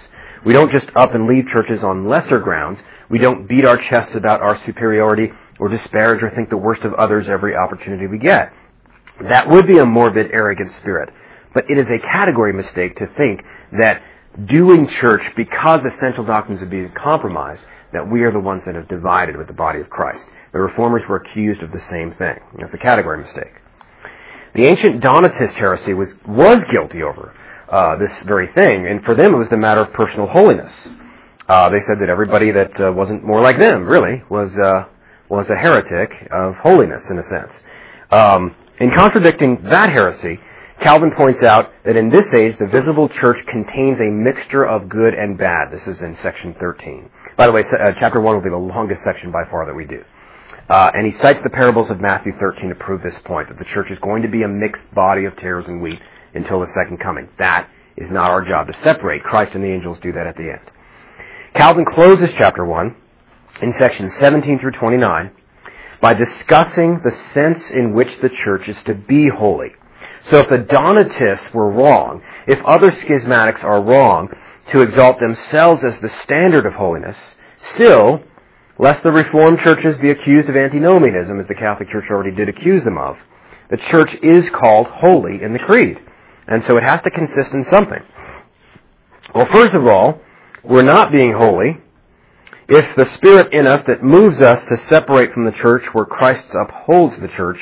Speaker 1: We don't just up and leave churches on lesser grounds. We don't beat our chests about our superiority or disparage or think the worst of others every opportunity we get. That would be a morbid, arrogant spirit. But it is a category mistake to think that doing church because essential doctrines are being compromised, that we are the ones that have divided with the body of Christ. The Reformers were accused of the same thing. That's a category mistake. The ancient Donatist heresy was guilty over this very thing, and for them it was the matter of personal holiness. They said that everybody that wasn't more like them, really, was a heretic of holiness, in a sense. In contradicting that heresy, Calvin points out that in this age, the visible church contains a mixture of good and bad. This is in section 13. By the way, chapter 1 will be the longest section by far that we do. And he cites the parables of Matthew 13 to prove this point, that the church is going to be a mixed body of tares and wheat until the second coming. That is not our job to separate. Christ and the angels do that at the end. Calvin closes chapter 1 in sections 17 through 29 by discussing the sense in which the church is to be holy. So if the Donatists were wrong, if other schismatics are wrong to exalt themselves as the standard of holiness, still, lest the Reformed churches be accused of antinomianism, as the Catholic Church already did accuse them of, the church is called holy in the Creed. And so it has to consist in something. Well, first of all, we're not being holy if the spirit in us that moves us to separate from the church where Christ upholds the church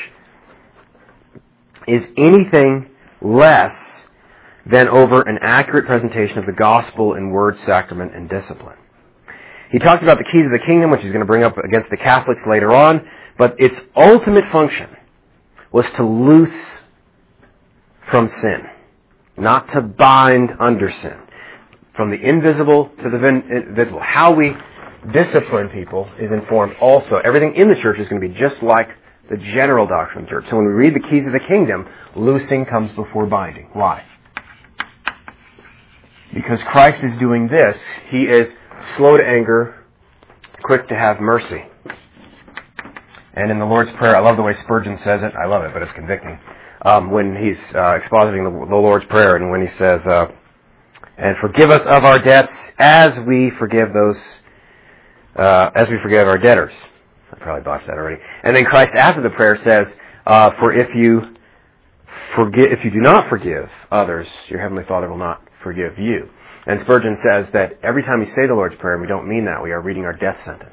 Speaker 1: is anything less than over an accurate presentation of the gospel in word, sacrament, and discipline. He talks about the keys of the kingdom, which he's going to bring up against the Catholics later on, but its ultimate function was to loose from sin, not to bind under sin. From the invisible to the visible. How we discipline people is informed also. Everything in the church is going to be just like the general doctrine of the church. So when we read the keys of the kingdom, loosing comes before binding. Why? Because Christ is doing this. He is slow to anger, quick to have mercy. And in the Lord's Prayer, I love the way Spurgeon says it. I love it, but it's convicting. When he's expositing the Lord's Prayer, and when he says, and forgive us of our debts as we forgive our debtors. I probably botched that already. And then Christ, after the prayer, says, for if you do not forgive others, your Heavenly Father will not forgive you. And Spurgeon says that every time we say the Lord's Prayer and we don't mean that, we are reading our death sentence.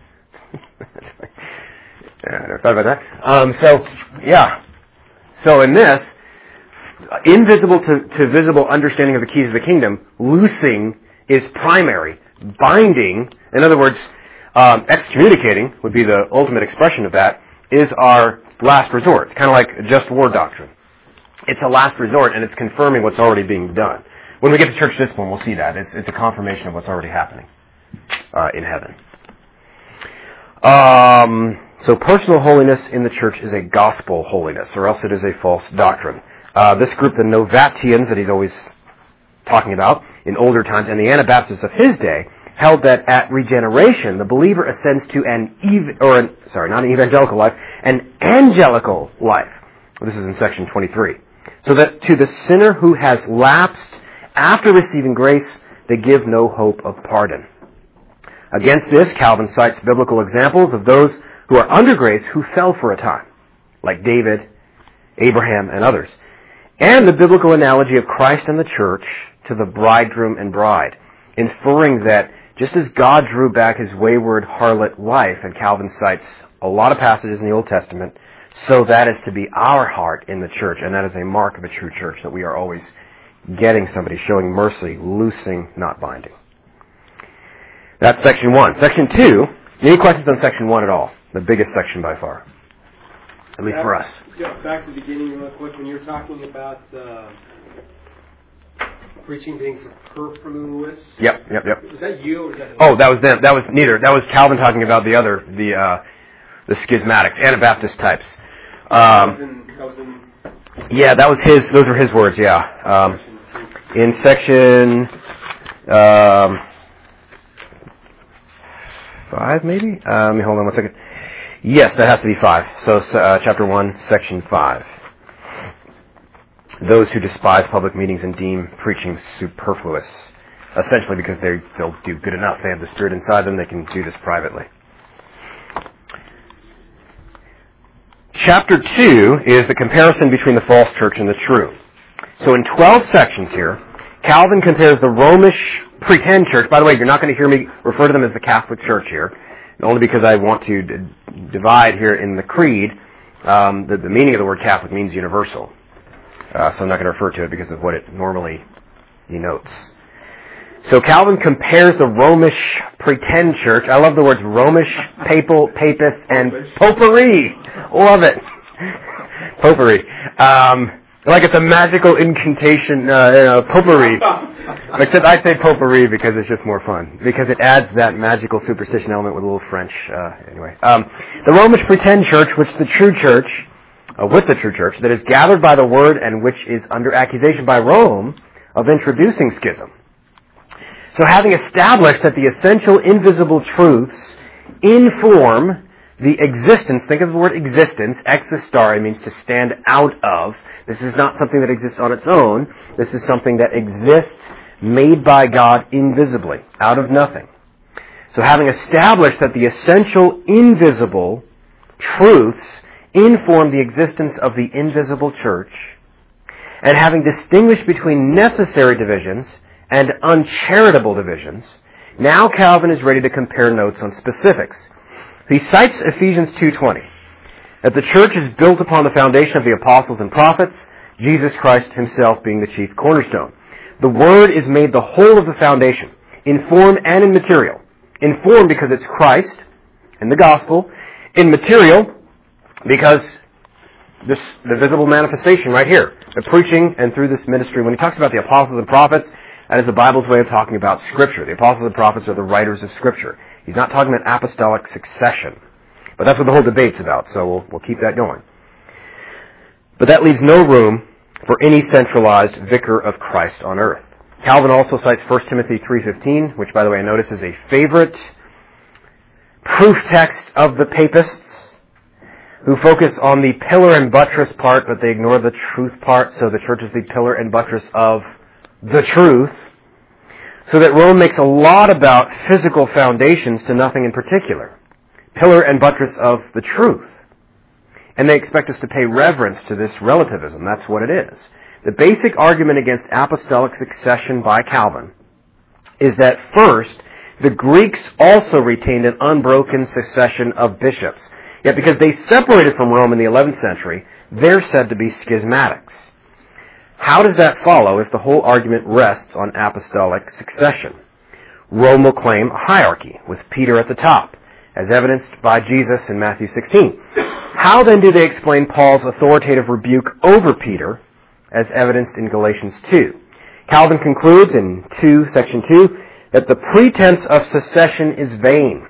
Speaker 1: I never thought about that. So in this, invisible to visible understanding of the keys of the kingdom, loosing is primary. Binding, in other words, excommunicating would be the ultimate expression of that, is our last resort. Kind of like just war doctrine. It's a last resort, and it's confirming what's already being done. When we get to church discipline, we'll see that. It's a confirmation of what's already happening in heaven. So personal holiness in the church is a gospel holiness, or else it is a false doctrine. This group, the Novatians that he's always talking about in older times, and the Anabaptists of his day, held that at regeneration, the believer ascends to not an evangelical life, an angelical life. This is in section 23. So that to the sinner who has lapsed after receiving grace, they give no hope of pardon. Against this, Calvin cites biblical examples of those who are under grace who fell for a time, like David, Abraham, and others. And the biblical analogy of Christ and the church to the bridegroom and bride, inferring that just as God drew back his wayward harlot wife, and Calvin cites a lot of passages in the Old Testament, so that is to be our heart in the church, and that is a mark of a true church, that we are always getting somebody, showing mercy, loosing, not binding. That's section 1. Section 2, any questions on section 1 at all? The biggest section by far, at least for us.
Speaker 4: Back to the beginning real quick, when you're talking about preaching being superfluous.
Speaker 1: Yep.
Speaker 4: Was that you or was that him?
Speaker 1: Oh, that was them. That was neither. That was Calvin talking about the schismatics, Anabaptist types. That was his. Those were his words. Yeah. In section 5, maybe. Let me hold on 1 second. Yes, that has to be 5. So chapter 1, section 5. Those who despise public meetings and deem preaching superfluous. essentially because they'll do good enough. They have the Spirit inside them. They can do this privately. Chapter 2 is the comparison between the false church and the true. So in 12 sections here, Calvin compares the Romish pretend church. By the way, you're not going to hear me refer to them as the Catholic Church here, only because I want to divide here in the creed. The meaning of the word Catholic means universal. So I'm not going to refer to it because of what it normally denotes. So Calvin compares the Romish pretend church. I love the words Romish, papal, papist, and potpourri. Love it. Potpourri. Like it's a magical incantation, potpourri. Except I say potpourri because it's just more fun. Because it adds that magical superstition element with a little French, anyway. The Romish pretend church, with the true church, that is gathered by the word and which is under accusation by Rome of introducing schism. So having established that the essential invisible truths inform the existence, think of the word existence, existare means to stand out of. This is not something that exists on its own. This is something that exists made by God invisibly, out of nothing. So having established that the essential invisible truths inform the existence of the invisible church, and having distinguished between necessary divisions and uncharitable divisions, now Calvin is ready to compare notes on specifics. He cites Ephesians 2:20, that the church is built upon the foundation of the apostles and prophets, Jesus Christ himself being the chief cornerstone. The Word is made the whole of the foundation, in form and in material. In form because it's Christ and the gospel. In material because the visible manifestation right here, the preaching and through this ministry. When he talks about the apostles and prophets, that is the Bible's way of talking about Scripture. The apostles and prophets are the writers of Scripture. He's not talking about apostolic succession. But that's what the whole debate's about, so we'll keep that going. But that leaves no room for any centralized vicar of Christ on earth. Calvin also cites 1 Timothy 3:15, which, by the way, I notice is a favorite proof text of the papists, who focus on the pillar and buttress part, but they ignore the truth part, so the church is the pillar and buttress of the truth, so that Rome makes a lot about physical foundations to nothing in particular. Pillar and buttress of the truth. And they expect us to pay reverence to this relativism. That's what it is. The basic argument against apostolic succession by Calvin is that first, the Greeks also retained an unbroken succession of bishops. Yet because they separated from Rome in the 11th century, they're said to be schismatics. How does that follow if the whole argument rests on apostolic succession? Rome will claim a hierarchy, with Peter at the top, as evidenced by Jesus in Matthew 16. How then do they explain Paul's authoritative rebuke over Peter, as evidenced in Galatians 2? Calvin concludes in section 2, that the pretense of secession is vain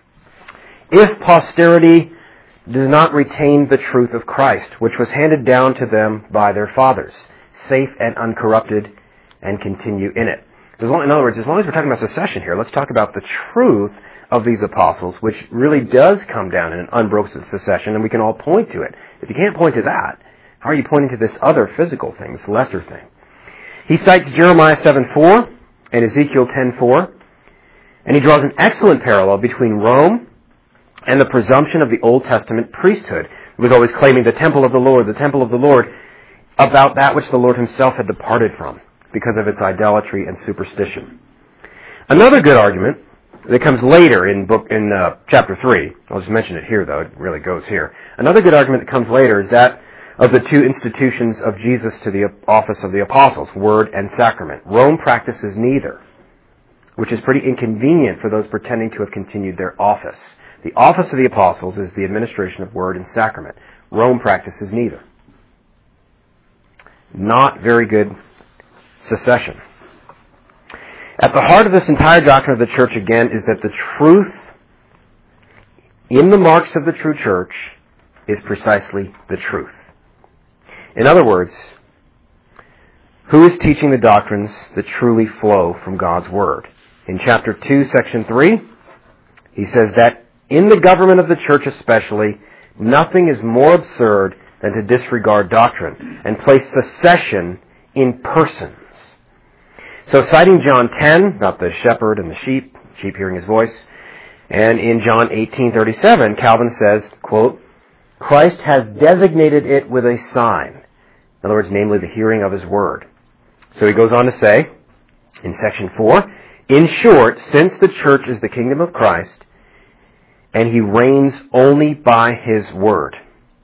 Speaker 1: if posterity does not retain the truth of Christ, which was handed down to them by their fathers, safe and uncorrupted, and continue in it. In other words, as long as we're talking about secession here, let's talk about the truth of these apostles, which really does come down in an unbroken succession, and we can all point to it. If you can't point to that, how are you pointing to this other physical thing, this lesser thing? He cites Jeremiah 7:4 and Ezekiel 10:4, and he draws an excellent parallel between Rome and the presumption of the Old Testament priesthood, who was always claiming the temple of the Lord, about that which the Lord himself had departed from because of its idolatry and superstition. Another good argument that comes later in chapter 3, I'll just mention it here though, it really goes here. Another good argument that comes later is that of the two institutions of Jesus to the office of the apostles, word and sacrament. Rome practices neither, which is pretty inconvenient for those pretending to have continued their office. The office of the apostles is the administration of word and sacrament. Rome practices neither. Not very good secession. At the heart of this entire doctrine of the church, again, is that the truth in the marks of the true church is precisely the truth. In other words, who is teaching the doctrines that truly flow from God's Word? In chapter 2, section 3, he says that in the government of the church especially, nothing is more absurd than to disregard doctrine and place secession in persons. So citing John 10, about the shepherd and the sheep hearing his voice, and in John 18:37, Calvin says, quote, Christ has designated it with a sign. In other words, namely the hearing of his word. So he goes on to say, in section 4, in short, since the church is the kingdom of Christ, and he reigns only by his word.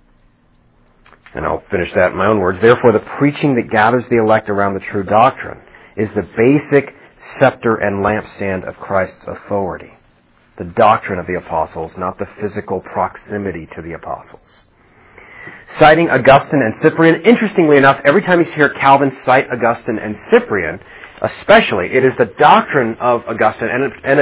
Speaker 1: And I'll finish that in my own words. Therefore, the preaching that gathers the elect around the true doctrine is the basic scepter and lampstand of Christ's authority. The doctrine of the apostles, not the physical proximity to the apostles. Citing Augustine and Cyprian, interestingly enough, every time you hear Calvin cite Augustine and Cyprian, especially, it is the doctrine of Augustine and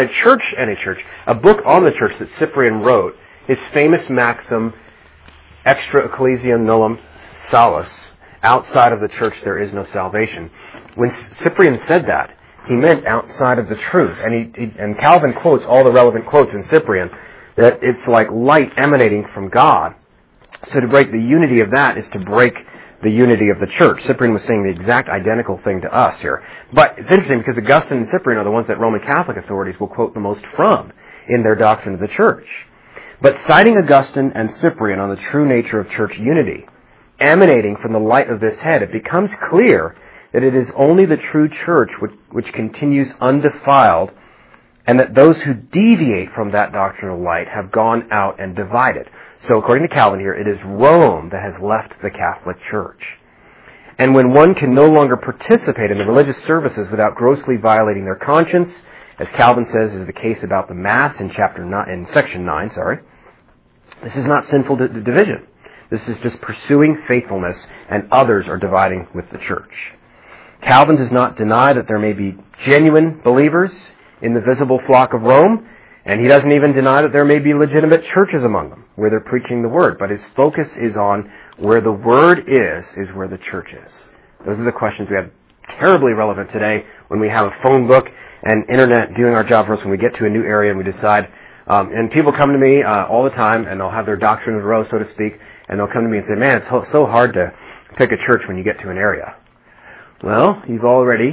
Speaker 1: a book on the church that Cyprian wrote, his famous maxim, extra ecclesiam nullum salus, outside of the church there is no salvation. When Cyprian said that, he meant outside of the truth. And Calvin quotes all the relevant quotes in Cyprian, that it's like light emanating from God. So to break the unity of that is to break the unity of the church. Cyprian was saying the exact identical thing to us here. But it's interesting because Augustine and Cyprian are the ones that Roman Catholic authorities will quote the most from in their doctrine of the church. But citing Augustine and Cyprian on the true nature of church unity, emanating from the light of this head, it becomes clear that it is only the true church which continues undefiled, and that those who deviate from that doctrinal light have gone out and divided. So according to Calvin here, it is Rome that has left the Catholic Church. And when one can no longer participate in the religious services without grossly violating their conscience, as Calvin says is the case about the Mass in section 9, this is not sinful division. This is just pursuing faithfulness, and others are dividing with the church. Calvin does not deny that there may be genuine believers in the visible flock of Rome, and he doesn't even deny that there may be legitimate churches among them where they're preaching the Word. But his focus is on where the Word is where the church is. Those are the questions we have terribly relevant today when we have a phone book and internet doing our job for us when we get to a new area and we decide. And people come to me all the time, and they'll have their doctrine of the row, so to speak, and they'll come to me and say, man, it's so hard to pick a church when you get to an area. Well, you've already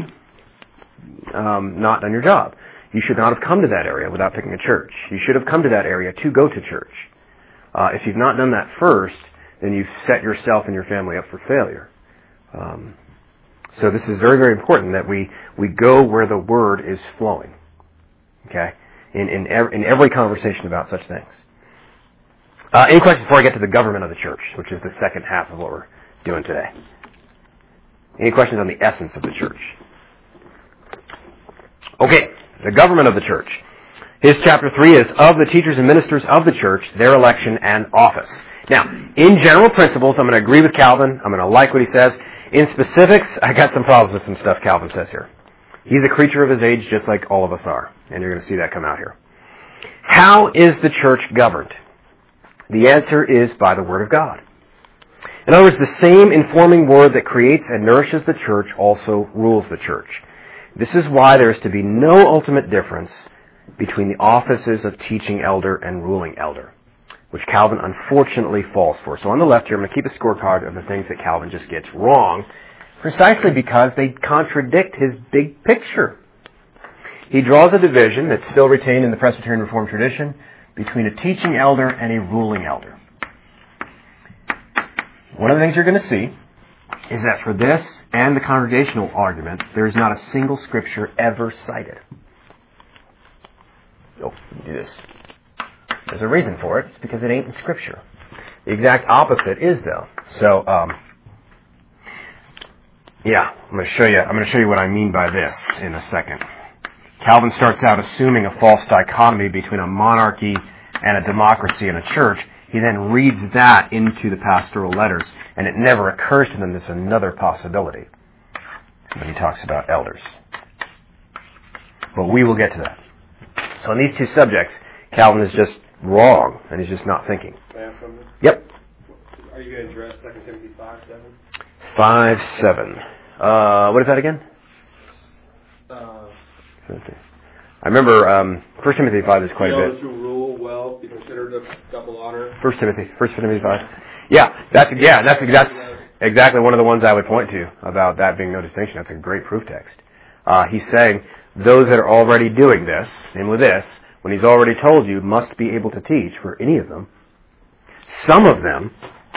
Speaker 1: not done your job. You should not have come to that area without picking a church. You should have come to that area to go to church. If you've not done that first, then you've set yourself and your family up for failure. So this is very, very important that we go where the Word is flowing. Okay? In every conversation about such things. Any questions before I get to the government of the church, which is the second half of what we're doing today? Any questions on the essence of the church? Okay, the government of the church. His chapter 3 is of the teachers and ministers of the church, their election and office. Now, in general principles, I'm going to agree with Calvin. I'm going to like what he says. In specifics, I got some problems with some stuff Calvin says here. He's a creature of his age just like all of us are. And you're going to see that come out here. How is the church governed? The answer is by the Word of God. In other words, the same informing Word that creates and nourishes the church also rules the church. This is why there is to be no ultimate difference between the offices of teaching elder and ruling elder, which Calvin unfortunately falls for. So on the left here, I'm going to keep a scorecard of the things that Calvin just gets wrong, precisely because they contradict his big picture. He draws a division that's still retained in the Presbyterian Reformed tradition between a teaching elder and a ruling elder. One of the things you're going to see is that for this and the congregational argument, there is not a single scripture ever cited. Oh, do this. There's a reason for it. It's because it ain't in scripture. The exact opposite is, though. So, yeah, I'm going to show you what I mean by this in a second. Calvin starts out assuming a false dichotomy between a monarchy and a democracy in a church. He then reads that into the pastoral letters, and it never occurs to them there's another possibility when he talks about elders. But we will get to that. So on these two subjects, Calvin is just wrong, and he's just not thinking. Yep.
Speaker 4: Are you going to address 2 Timothy 5:7?
Speaker 1: 5:7. What is that again? I remember 1 Timothy 5 is quite a bit.
Speaker 4: Those who rule well be considered of double honor.
Speaker 1: 1 Timothy 5. Yeah, that's exactly one of the ones I would point to about that being no distinction. That's a great proof text. He's saying those that are already doing this, and with this, when he's already told you must be able to teach for any of them, some of them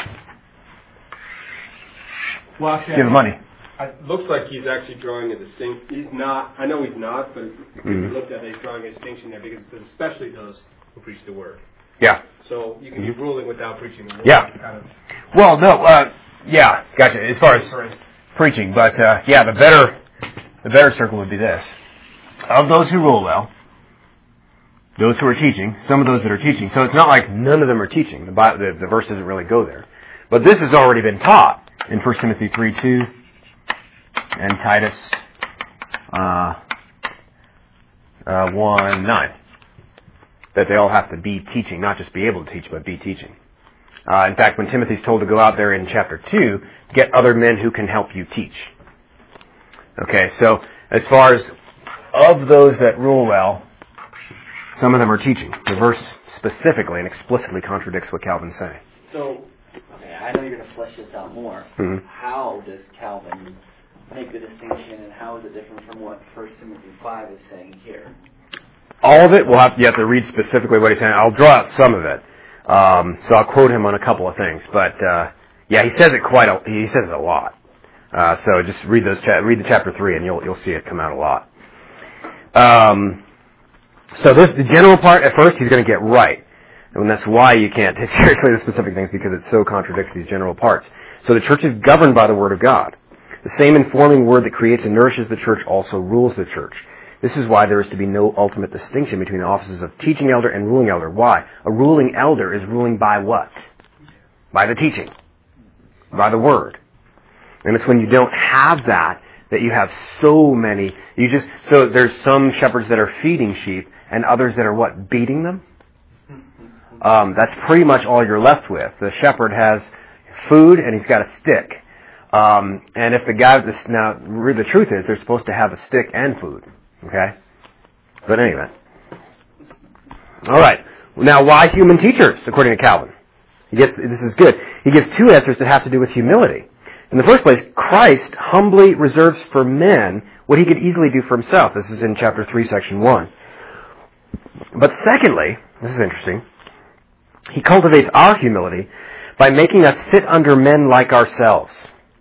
Speaker 4: Well, actually,
Speaker 1: give money.
Speaker 4: It looks like he's actually drawing a distinction. He's not. I know he's not, but if you looked at it, he's drawing a distinction there because it says especially those who preach the word.
Speaker 1: Yeah.
Speaker 4: So you can be ruling without preaching the word.
Speaker 1: Yeah.
Speaker 4: Kind of.
Speaker 1: Well, no. Yeah. Gotcha. As far as preaching, but yeah, the better circle would be this: of those who rule well, those who are teaching, some of those that are teaching. So it's not like none of them are teaching. The verse doesn't really go there, but this has already been taught in 1 Timothy 3:2 and Titus 1:9. That they all have to be teaching, not just be able to teach, but be teaching. In fact, when Timothy's told to go out there in chapter 2, get other men who can help you teach. Okay, so as far as of those that rule well, some of them are teaching. The verse specifically and explicitly contradicts what Calvin's saying.
Speaker 2: So, okay, I know you're going to flesh this out more.
Speaker 1: Mm-hmm.
Speaker 2: How does Calvin make the distinction, and how is it different from what 1 Timothy 5 is saying here?
Speaker 1: All of it, you have to read specifically what he's saying. I'll draw out some of it. So I'll quote him on a couple of things. But, yeah, he says it he says it a lot. So just read the chapter 3 and you'll see it come out a lot. So the general part, at first, he's going to get right. And that's why you can't take seriously the specific things, because it so contradicts these general parts. So the church is governed by the Word of God. The same informing Word that creates and nourishes the church also rules the church. This is why there is to be no ultimate distinction between the offices of teaching elder and ruling elder. Why? A ruling elder is ruling by what? By the teaching. By the Word. And it's when you don't have that you have so many. So there's some shepherds that are feeding sheep and others that are what? Beating them? That's pretty much all you're left with. The shepherd has food and he's got a stick. And if the truth is they're supposed to have a stick and food. Okay? But anyway. Alright. Now, why human teachers, according to Calvin? This is good. He gives two answers that have to do with humility. In the first place, Christ humbly reserves for men what he could easily do for himself. This is in chapter 3, section 1. But secondly, this is interesting, he cultivates our humility by making us sit under men like ourselves,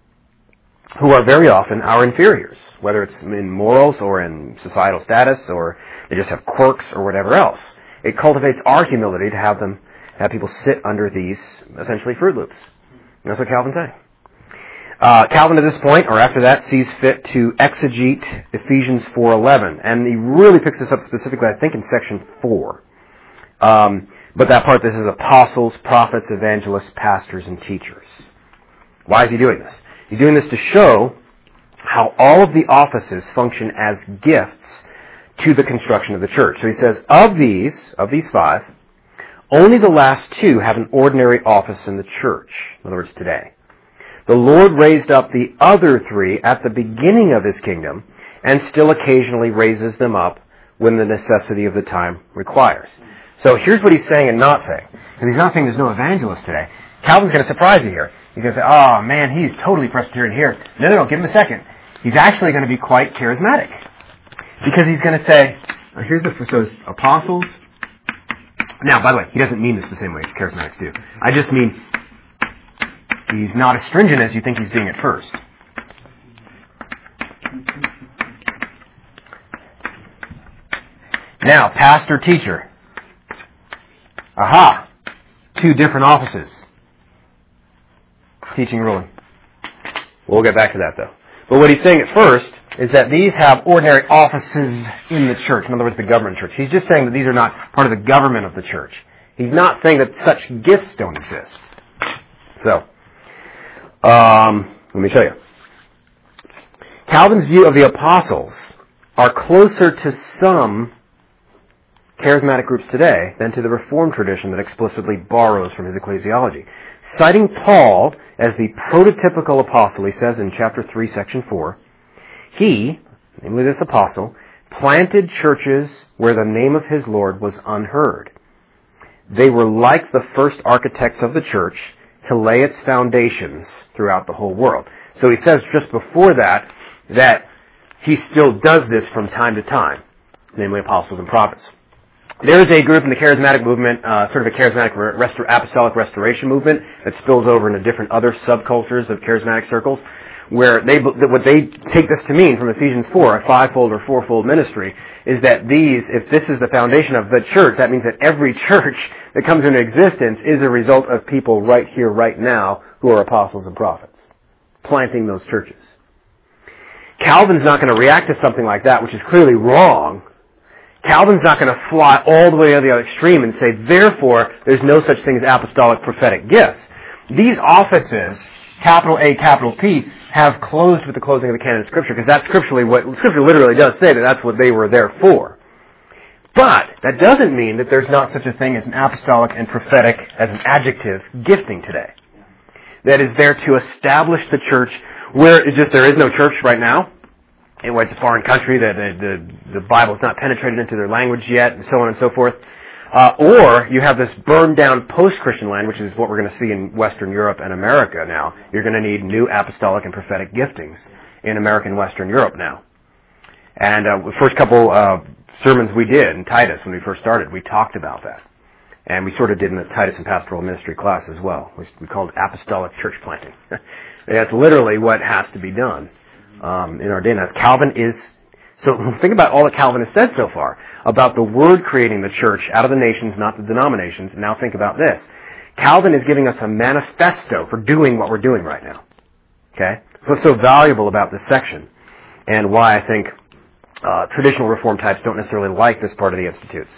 Speaker 1: who are very often our inferiors, whether it's in morals or in societal status or they just have quirks or whatever else. It cultivates our humility to have people sit under these, essentially, Fruit Loops. And that's what Calvin's saying. Calvin at this point, or after that, sees fit to exegete Ephesians 4:11. And he really picks this up specifically, I think, in section 4. But that part, this is apostles, prophets, evangelists, pastors, and teachers. Why is he doing this? He's doing this to show how all of the offices function as gifts to the construction of the church. So he says, of these 5, only the last 2 have an ordinary office in the church. In other words, today. The Lord raised up the other 3 at the beginning of his kingdom and still occasionally raises them up when the necessity of the time requires. So here's what he's saying and not saying. Because he's not saying there's no evangelist today. Calvin's going to surprise you here. He's going to say, oh man, he's totally Presbyterian here. No, give him a second. He's actually going to be quite charismatic. Because he's going to say, here's so apostles. Now, by the way, he doesn't mean this the same way charismatics do. I just mean he's not as stringent as you think he's being at first. Now, pastor, teacher. Aha! 2 different offices. Teaching, ruling. We'll get back to that, though. But what he's saying at first is that these have ordinary offices in the church. In other words, the government church. He's just saying that these are not part of the government of the church. He's not saying that such gifts don't exist. So, let me show you. Calvin's view of the apostles are closer to some charismatic groups today than to the Reformed tradition that explicitly borrows from his ecclesiology. Citing Paul as the prototypical apostle, he says in chapter 3, section 4, he, namely this apostle, planted churches where the name of his Lord was unheard. They were like the first architects of the church to lay its foundations throughout the whole world. So he says just before that he still does this from time to time, namely apostles and prophets. There's a group in the charismatic movement, sort of a charismatic apostolic restoration movement that spills over into different other subcultures of charismatic circles, where what they take this to mean from Ephesians 4, a fivefold or fourfold ministry, is that if this is the foundation of the church, that means that every church that comes into existence is a result of people right here, right now, who are apostles and prophets, planting those churches. Calvin's not going to react to something like that, which is clearly wrong. Calvin's not going to fly all the way to the other extreme and say, therefore, there's no such thing as apostolic prophetic gifts. These offices, capital A, capital P, have closed with the closing of the canon of Scripture, because that's scripturally what Scripture literally does say, that that's what they were there for. But that doesn't mean that there's not such a thing as an apostolic and prophetic, as an adjective, gifting today. That is there to establish the church where there is no church right now. It's a foreign country, the Bible's not penetrated into their language yet, and so on and so forth. Or you have this burned down post-Christian land, which is what we're going to see in Western Europe and America now. You're going to need new apostolic and prophetic giftings in American Western Europe now. And the first couple sermons we did in Titus, when we first started, we talked about that. And we sort of did in the Titus and Pastoral Ministry class as well. We called it apostolic church planting. That's literally what has to be done in our day. Now, Calvin is... So think about all that Calvin has said so far about the Word creating the church out of the nations, not the denominations. Now think about this. Calvin is giving us a manifesto for doing what we're doing right now. Okay? What's so valuable about this section, and why I think traditional Reform types don't necessarily like this part of the Institutes.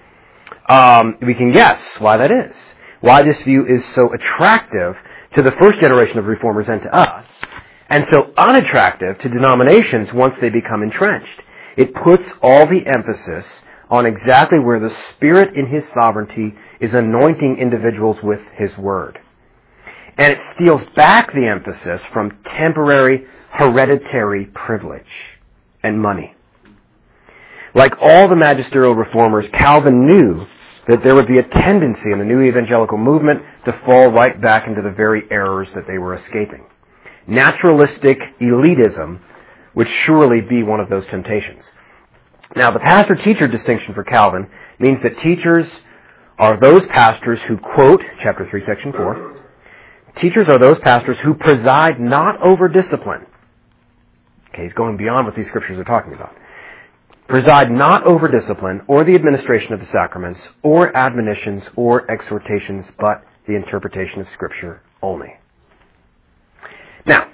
Speaker 1: We can guess why that is. Why this view is so attractive to the first generation of Reformers and to us, and so unattractive to denominations once they become entrenched. It puts all the emphasis on exactly where the Spirit in His sovereignty is anointing individuals with His Word. And it steals back the emphasis from temporary hereditary privilege and money. Like all the magisterial reformers, Calvin knew that there would be a tendency in the new evangelical movement to fall right back into the very errors that they were escaping. Naturalistic elitism would surely be one of those temptations. Now, the pastor-teacher distinction for Calvin means that teachers are those pastors who, quote, chapter 3, section 4, teachers are those pastors who preside not over discipline. Okay, he's going beyond what these scriptures are talking about. Preside not over discipline or the administration of the sacraments or admonitions or exhortations, but the interpretation of Scripture only. Now,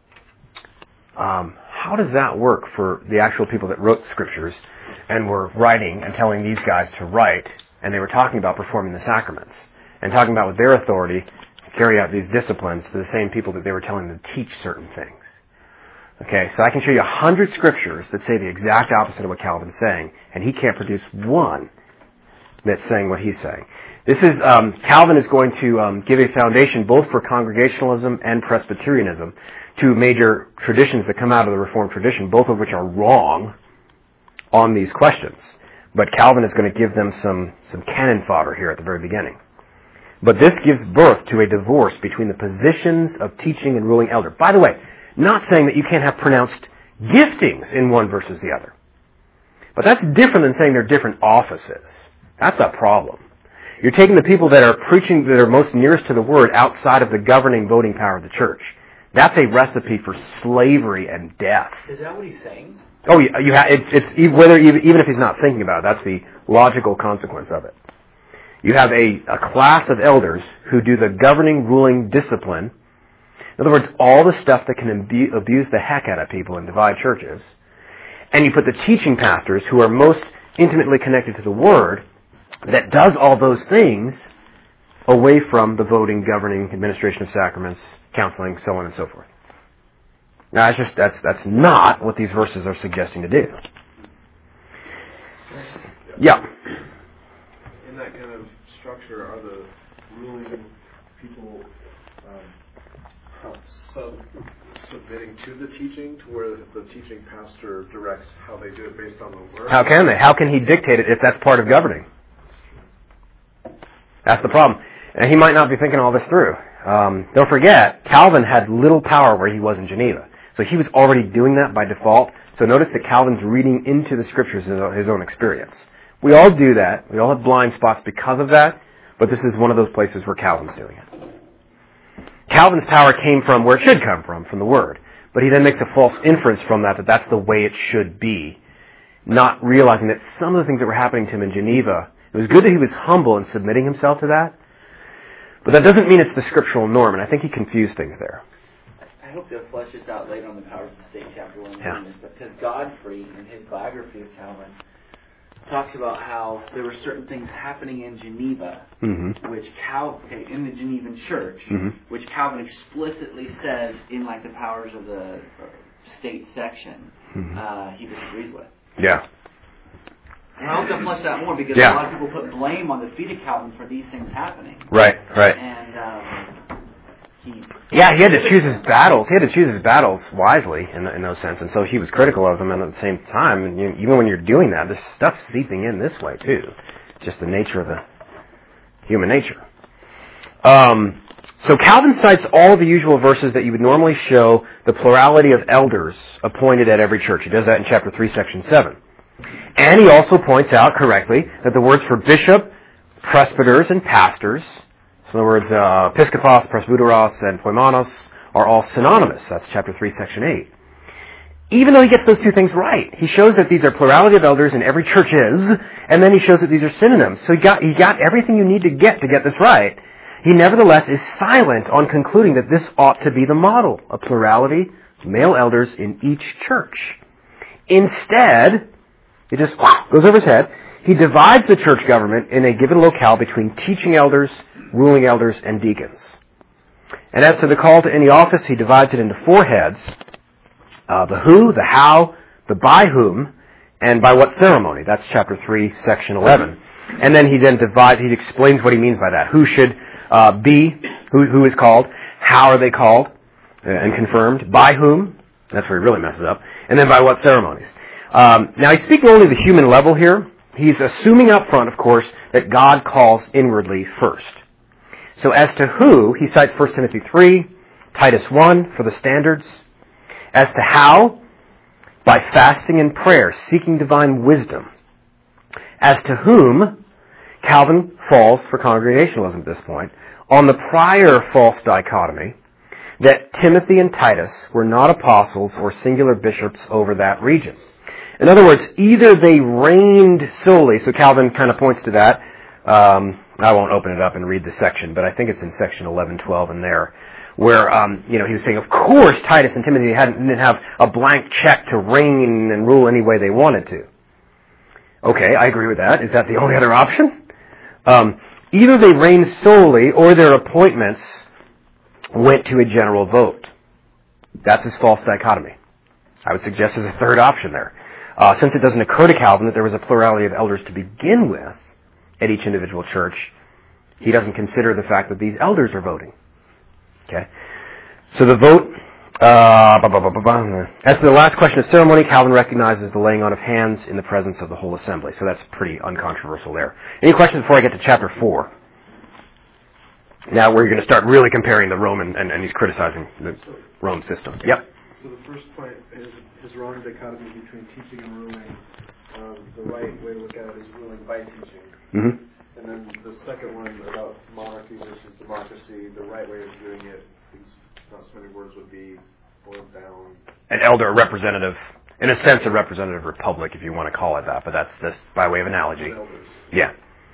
Speaker 1: how does that work for the actual people that wrote Scriptures and were writing and telling these guys to write, and they were talking about performing the sacraments and talking about with their authority carry out these disciplines to the same people that they were telling them to teach certain things? Okay, so I can show you 100 scriptures that say the exact opposite of what Calvin's saying, and he can't produce one that's saying what he's saying. This is, Calvin is going to give a foundation both for Congregationalism and Presbyterianism, two major traditions that come out of the Reformed tradition, both of which are wrong on these questions. But Calvin is going to give them some cannon fodder here at the very beginning. But this gives birth to a divorce between the positions of teaching and ruling elder. By the way, not saying that you can't have pronounced giftings in one versus the other. But that's different than saying they're different offices. That's a problem. You're taking the people that are preaching, that are most nearest to the Word outside of the governing voting power of the church. That's a recipe for slavery and death.
Speaker 2: Is that what he's saying?
Speaker 1: Oh, yeah, it's whether even if he's not thinking about it, that's the logical consequence of it. You have a class of elders who do the governing, ruling discipline. In other words, all the stuff that can abuse the heck out of people and divide churches. And you put the teaching pastors, who are most intimately connected to the Word, that does all those things away from the voting, governing, administration of sacraments, counseling, so on and so forth. Now, that's not what these verses are suggesting to do. Yeah.
Speaker 5: In that kind of structure, are the ruling people submitting to the teaching, to where the teaching pastor directs how they do it based on the Word?
Speaker 1: How can they? How can he dictate it if that's part of governing? That's the problem. And he might not be thinking all this through. Don't forget, Calvin had little power where he was in Geneva. So he was already doing that by default. So notice that Calvin's reading into the Scriptures his own experience. We all do that. We all have blind spots because of that. But this is one of those places where Calvin's doing it. Calvin's power came from where it should come from the Word. But he then makes a false inference from that that's the way it should be. Not realizing that some of the things that were happening to him in Geneva, it was good that he was humble and submitting himself to that. But that doesn't mean it's the scriptural norm, and I think he confused things there.
Speaker 2: I hope they'll flesh this out later on the Powers of the State, chapter 1.
Speaker 1: Yeah.
Speaker 2: Because Godfrey, in his biography of Calvin, talks about how there were certain things happening in Geneva, which in the Genevan church, which Calvin explicitly says in like the Powers of the State section, he disagrees with.
Speaker 1: Yeah.
Speaker 2: And I hope they'll flesh that out more because a lot of people put blame on the feet of Calvin for these things happening.
Speaker 1: Right.
Speaker 2: And
Speaker 1: he had to choose his battles. He had to choose his battles wisely in those sense, and so he was critical of them. And at the same time, even when you're doing that, there's stuff seeping in this way too. Just the nature of the human nature. So Calvin cites all the usual verses that you would normally show the plurality of elders appointed at every church. He does that in chapter 3, section 7. And he also points out correctly that the words for bishop, presbyters, and pastors, so in other words, episkopos, presbyteros, and poimanos, are all synonymous. That's chapter 3, section 8. Even though he gets those two things right, he shows that these are plurality of elders and every church is, and then he shows that these are synonyms. So he got everything you need to get this right. He nevertheless is silent on concluding that this ought to be the model, a plurality of male elders in each church. Instead, it just goes over his head. He divides the church government in a given locale between teaching elders, ruling elders, and deacons. And as to the call to any office, he divides it into 4 heads. The who, the how, the by whom, and by what ceremony. That's chapter 3, section 11. And then he explains what he means by that. Who should be, who is called, how are they called and confirmed, by whom, that's where he really messes up, and then by what ceremonies. Now he's speaking only the human level here. He's assuming up front, of course, that God calls inwardly first. So as to who, he cites 1 Timothy 3, Titus 1 for the standards. As to how, by fasting and prayer, seeking divine wisdom. As to whom, Calvin falls for congregationalism at this point, on the prior false dichotomy that Timothy and Titus were not apostles or singular bishops over that region. In other words, either they reigned solely, so Calvin kind of points to that. I won't open it up and read the section, but I think it's in section 11:12 in there, where he was saying, of course, Titus and Timothy didn't have a blank check to reign and rule any way they wanted to. Okay, I agree with that. Is that the only other option? Either they reigned solely, or their appointments went to a general vote. That's his false dichotomy. I would suggest there's a third option there. Since it doesn't occur to Calvin that there was a plurality of elders to begin with at each individual church, he doesn't consider the fact that these elders are voting. Okay? So the vote, as to the last question of ceremony, Calvin recognizes the laying on of hands in the presence of the whole assembly. So that's pretty uncontroversial there. Any questions before I get to chapter 4? Now we're going to start really comparing the Roman, and he's criticizing the Rome system. Yep.
Speaker 5: So the first point is his wrong dichotomy between teaching and ruling. The right way to look at it is ruling by teaching.
Speaker 1: Mm-hmm.
Speaker 5: And then the second one about monarchy versus democracy, the right way of doing it, not so many words, would be boiled down.
Speaker 1: An elder, representative, in a sense a representative republic, if you want to call it that, but that's just by way of analogy. Yeah.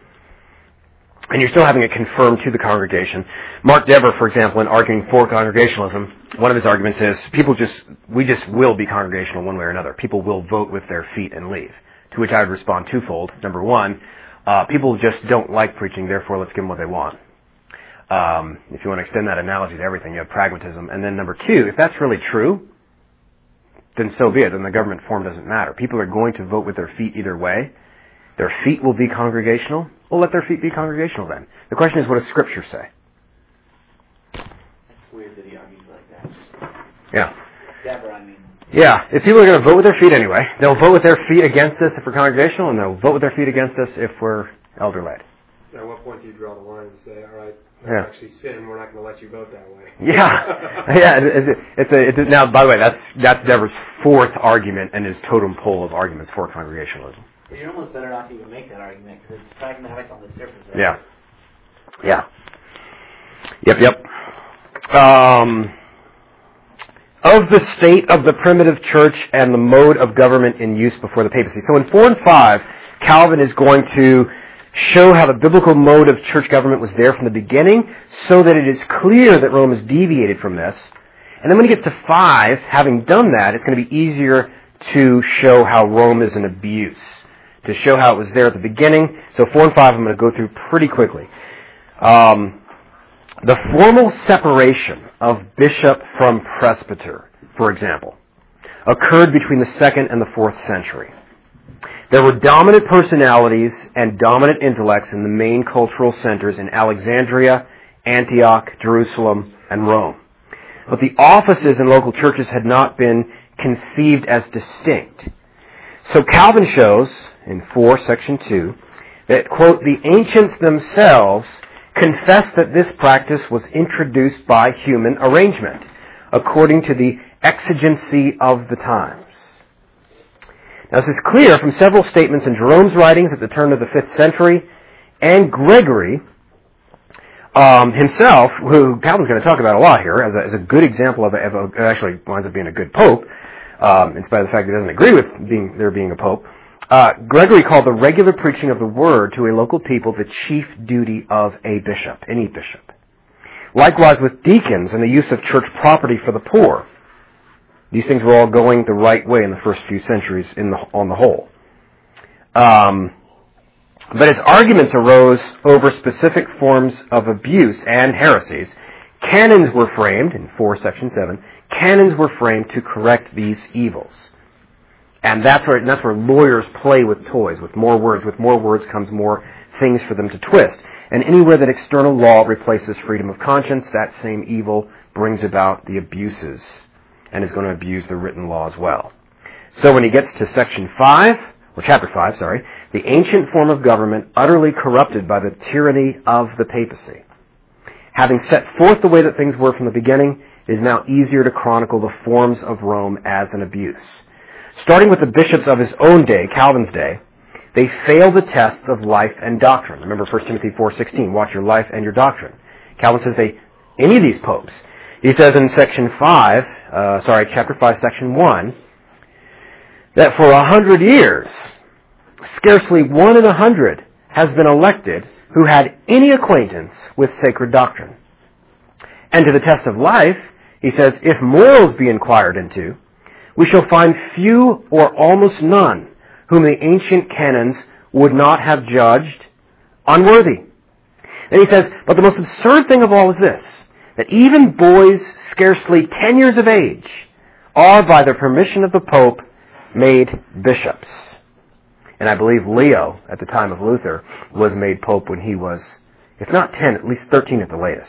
Speaker 1: And you're still having it confirmed to the congregation. Mark Dever, for example, in arguing for congregationalism, one of his arguments is we just will be congregational one way or another. People will vote with their feet and leave. To which I would respond twofold. Number one, people just don't like preaching, therefore let's give them what they want. If you want to extend that analogy to everything, you have pragmatism. And then number two, if that's really true, then so be it. Then the government form doesn't matter. People are going to vote with their feet either way. Their feet will be congregational. Well, let their feet be congregational then. The question is, what does Scripture say?
Speaker 2: It's weird that he argues like that.
Speaker 1: Yeah.
Speaker 2: Dever, I mean.
Speaker 1: Yeah, if people are going to vote with their feet anyway, they'll vote with their feet against us if we're congregational, and they'll vote with their feet against us if we're elder-led.
Speaker 4: At what point do you draw the line and say, all right,
Speaker 1: Yeah.
Speaker 4: actually sin. We're not going to let you vote that way.
Speaker 1: Yeah, yeah. It's now. By the way, that's Dever's fourth argument in his totem pole of arguments for congregationalism.
Speaker 2: But you're almost better not to even make that argument because it's pragmatic on the surface. Right?
Speaker 1: Yeah. Yeah. Yep. Of the state of the primitive church and the mode of government in use before the papacy. So in 4 and 5, Calvin is going to show how the biblical mode of church government was there from the beginning, so that it is clear that Rome has deviated from this. And then when he gets to 5, having done that, it's going to be easier to show how Rome is an abuse, to show how it was there at the beginning. So 4 and 5 I'm going to go through pretty quickly. The formal separation of bishop from presbyter, for example, occurred between the 2nd and the 4th century. There were dominant personalities and dominant intellects in the main cultural centers in Alexandria, Antioch, Jerusalem, and Rome. But the offices in local churches had not been conceived as distinct. So Calvin shows, in 4, section 2, that, quote, the ancients themselves confessed that this practice was introduced by human arrangement, according to the exigency of the times. Now, this is clear from several statements in Jerome's writings at the turn of the 5th century, and Gregory himself, who Calvin's going to talk about a lot here, as a good example of actually winds up being a good pope, in spite of the fact that he doesn't agree with there being a pope. Gregory called the regular preaching of the word to a local people the chief duty of a bishop, any bishop. Likewise with deacons and the use of church property for the poor. These things were all going the right way in the first few centuries on the whole. But as arguments arose over specific forms of abuse and heresies, canons were framed, in 4 section 7, canons were framed to correct these evils. And that's where lawyers play with toys, with more words. With more words comes more things for them to twist. And anywhere that external law replaces freedom of conscience, that same evil brings about the abuses and is going to abuse the written law as well. So when he gets to section 5, or chapter 5, the ancient form of government utterly corrupted by the tyranny of the papacy. Having set forth the way that things were from the beginning, it is now easier to chronicle the forms of Rome as an abuse. Starting with the bishops of his own day, Calvin's day, they failed the tests of life and doctrine. Remember 1 Timothy 4:16, watch your life and your doctrine. Calvin says any of these popes, he says in chapter 5, section 1, that for 100 years, scarcely 1 in 100 has been elected who had any acquaintance with sacred doctrine. And to the test of life, he says, if morals be inquired into, we shall find few or almost none whom the ancient canons would not have judged unworthy. And he says, but the most absurd thing of all is this, that even boys scarcely 10 years of age are, by the permission of the Pope, made bishops. And I believe Leo, at the time of Luther, was made Pope when he was, if not 10, at least 13 at the latest.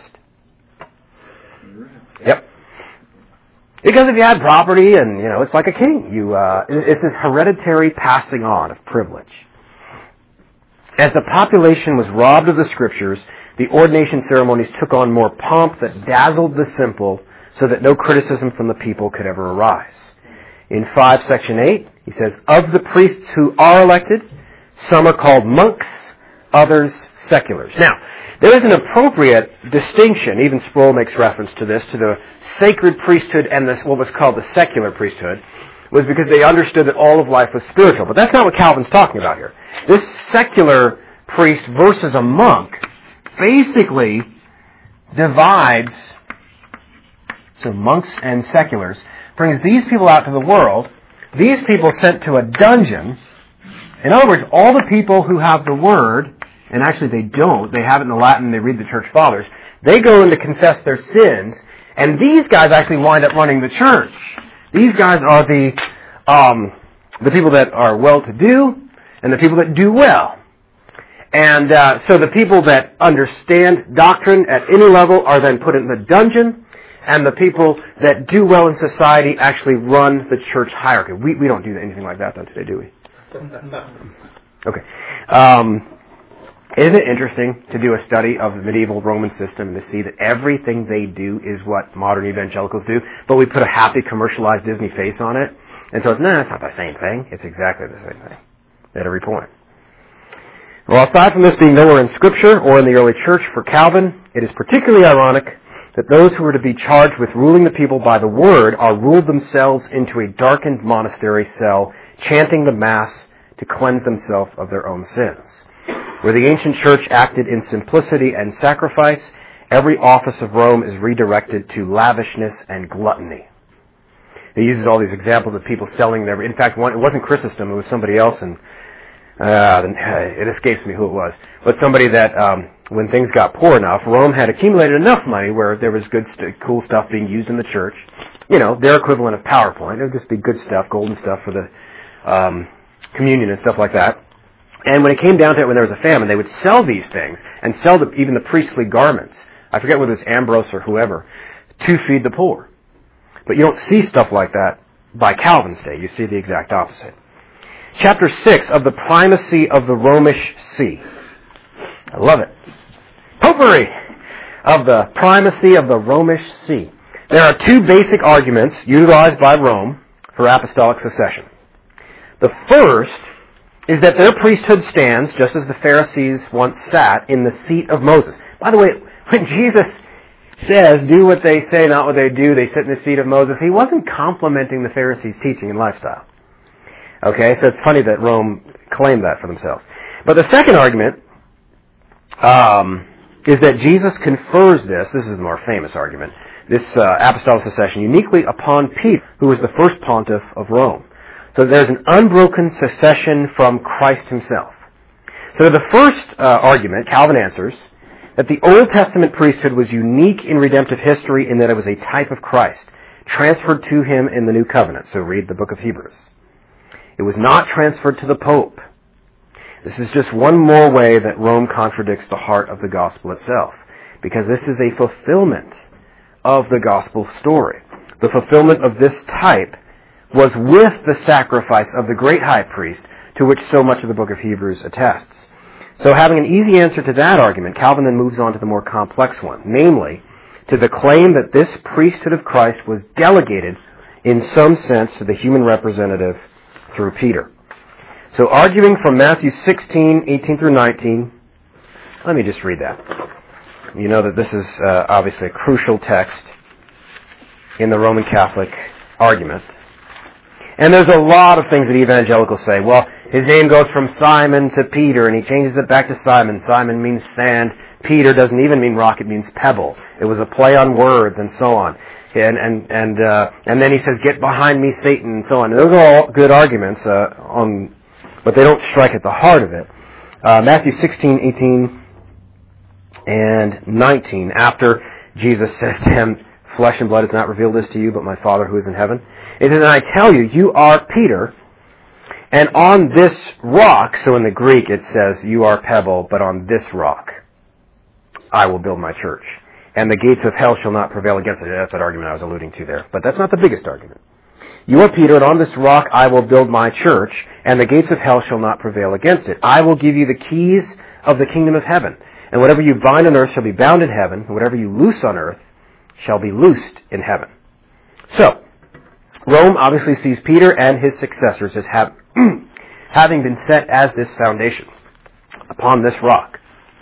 Speaker 1: Yep. Because if you had property and, it's like a king. It's this hereditary passing on of privilege. As the population was robbed of the scriptures, the ordination ceremonies took on more pomp that dazzled the simple so that no criticism from the people could ever arise. In 5 section 8, he says, of the priests who are elected, some are called monks, others seculars. Now, there is an appropriate distinction, even Sproul makes reference to this, to the sacred priesthood and what was called the secular priesthood, was because they understood that all of life was spiritual. But that's not what Calvin's talking about here. This secular priest versus a monk basically divides, so monks and seculars, brings these people out to the world, these people sent to a dungeon. In other words, all the people who have the word, and actually they don't, they have it in the Latin, they read the church fathers, they go in to confess their sins, and these guys actually wind up running the church. These guys are the people that are well-to-do, and the people that do well. And so the people that understand doctrine at any level are then put in the dungeon, and the people that do well in society actually run the church hierarchy. We don't do anything like that though today, do we? Okay. Isn't it interesting to do a study of the medieval Roman system and to see that everything they do is what modern evangelicals do, but we put a happy commercialized Disney face on it? And so it's not the same thing. It's exactly the same thing at every point. Well, aside from this being nowhere in Scripture or in the early church for Calvin, it is particularly ironic that those who are to be charged with ruling the people by the Word are ruled themselves into a darkened monastery cell, chanting the Mass to cleanse themselves of their own sins. Where the ancient church acted in simplicity and sacrifice, every office of Rome is redirected to lavishness and gluttony. He uses all these examples of people selling their... In fact, it wasn't Chrysostom, it was somebody else, and it escapes me who it was. But somebody that, when things got poor enough, Rome had accumulated enough money where there was good, cool stuff being used in the church. You know, their equivalent of PowerPoint. It would just be good stuff, golden stuff for the communion and stuff like that. And when it came down to it, when there was a famine, they would sell these things and sell even the priestly garments. I forget whether it was Ambrose or whoever, to feed the poor. But you don't see stuff like that by Calvin's day. You see the exact opposite. Chapter 6 of the primacy of the Romish see. I love it. Popery of the primacy of the Romish see. There are two basic arguments utilized by Rome for apostolic succession. The first is that their priesthood stands, just as the Pharisees once sat, in the seat of Moses. By the way, when Jesus says, do what they say, not what they do, they sit in the seat of Moses, he wasn't complimenting the Pharisees' teaching and lifestyle. Okay, so it's funny that Rome claimed that for themselves. But the second argument is that Jesus confers this is the more famous argument, this apostolic succession uniquely upon Peter, who was the first pontiff of Rome. So there's an unbroken succession from Christ himself. So the first argument, Calvin answers, that the Old Testament priesthood was unique in redemptive history in that it was a type of Christ, transferred to him in the New Covenant. So read the book of Hebrews. It was not transferred to the Pope. This is just one more way that Rome contradicts the heart of the gospel itself, because this is a fulfillment of the gospel story. The fulfillment of this type was with the sacrifice of the great high priest, to which so much of the book of Hebrews attests. So having an easy answer to that argument, Calvin then moves on to the more complex one, namely, to the claim that this priesthood of Christ was delegated in some sense to the human representative through Peter. So arguing from Matthew 16, 18 through 19, let me just read that. You know that this is obviously a crucial text in the Roman Catholic argument. And there's a lot of things that evangelicals say. Well, his name goes from Simon to Peter, and he changes it back to Simon. Simon means sand. Peter doesn't even mean rock, it means pebble. It was a play on words, and so on. And then he says, "Get behind me, Satan," and so on. And those are all good arguments, but they don't strike at the heart of it. Matthew 16, 18, and 19, after Jesus says to him, "Flesh and blood has not revealed this to you, but my Father who is in heaven." It says, "And I tell you, you are Peter, and on this rock," so in the Greek it says, "You are pebble, but on this rock I will build my church. And the gates of hell shall not prevail against it." That's that argument I was alluding to there. But that's not the biggest argument. "You are Peter, and on this rock I will build my church, and the gates of hell shall not prevail against it. I will give you the keys of the kingdom of heaven. And whatever you bind on earth shall be bound in heaven, and whatever you loose on earth shall be loosed in heaven." So, Rome obviously sees Peter and his successors as having been set as this foundation upon this rock.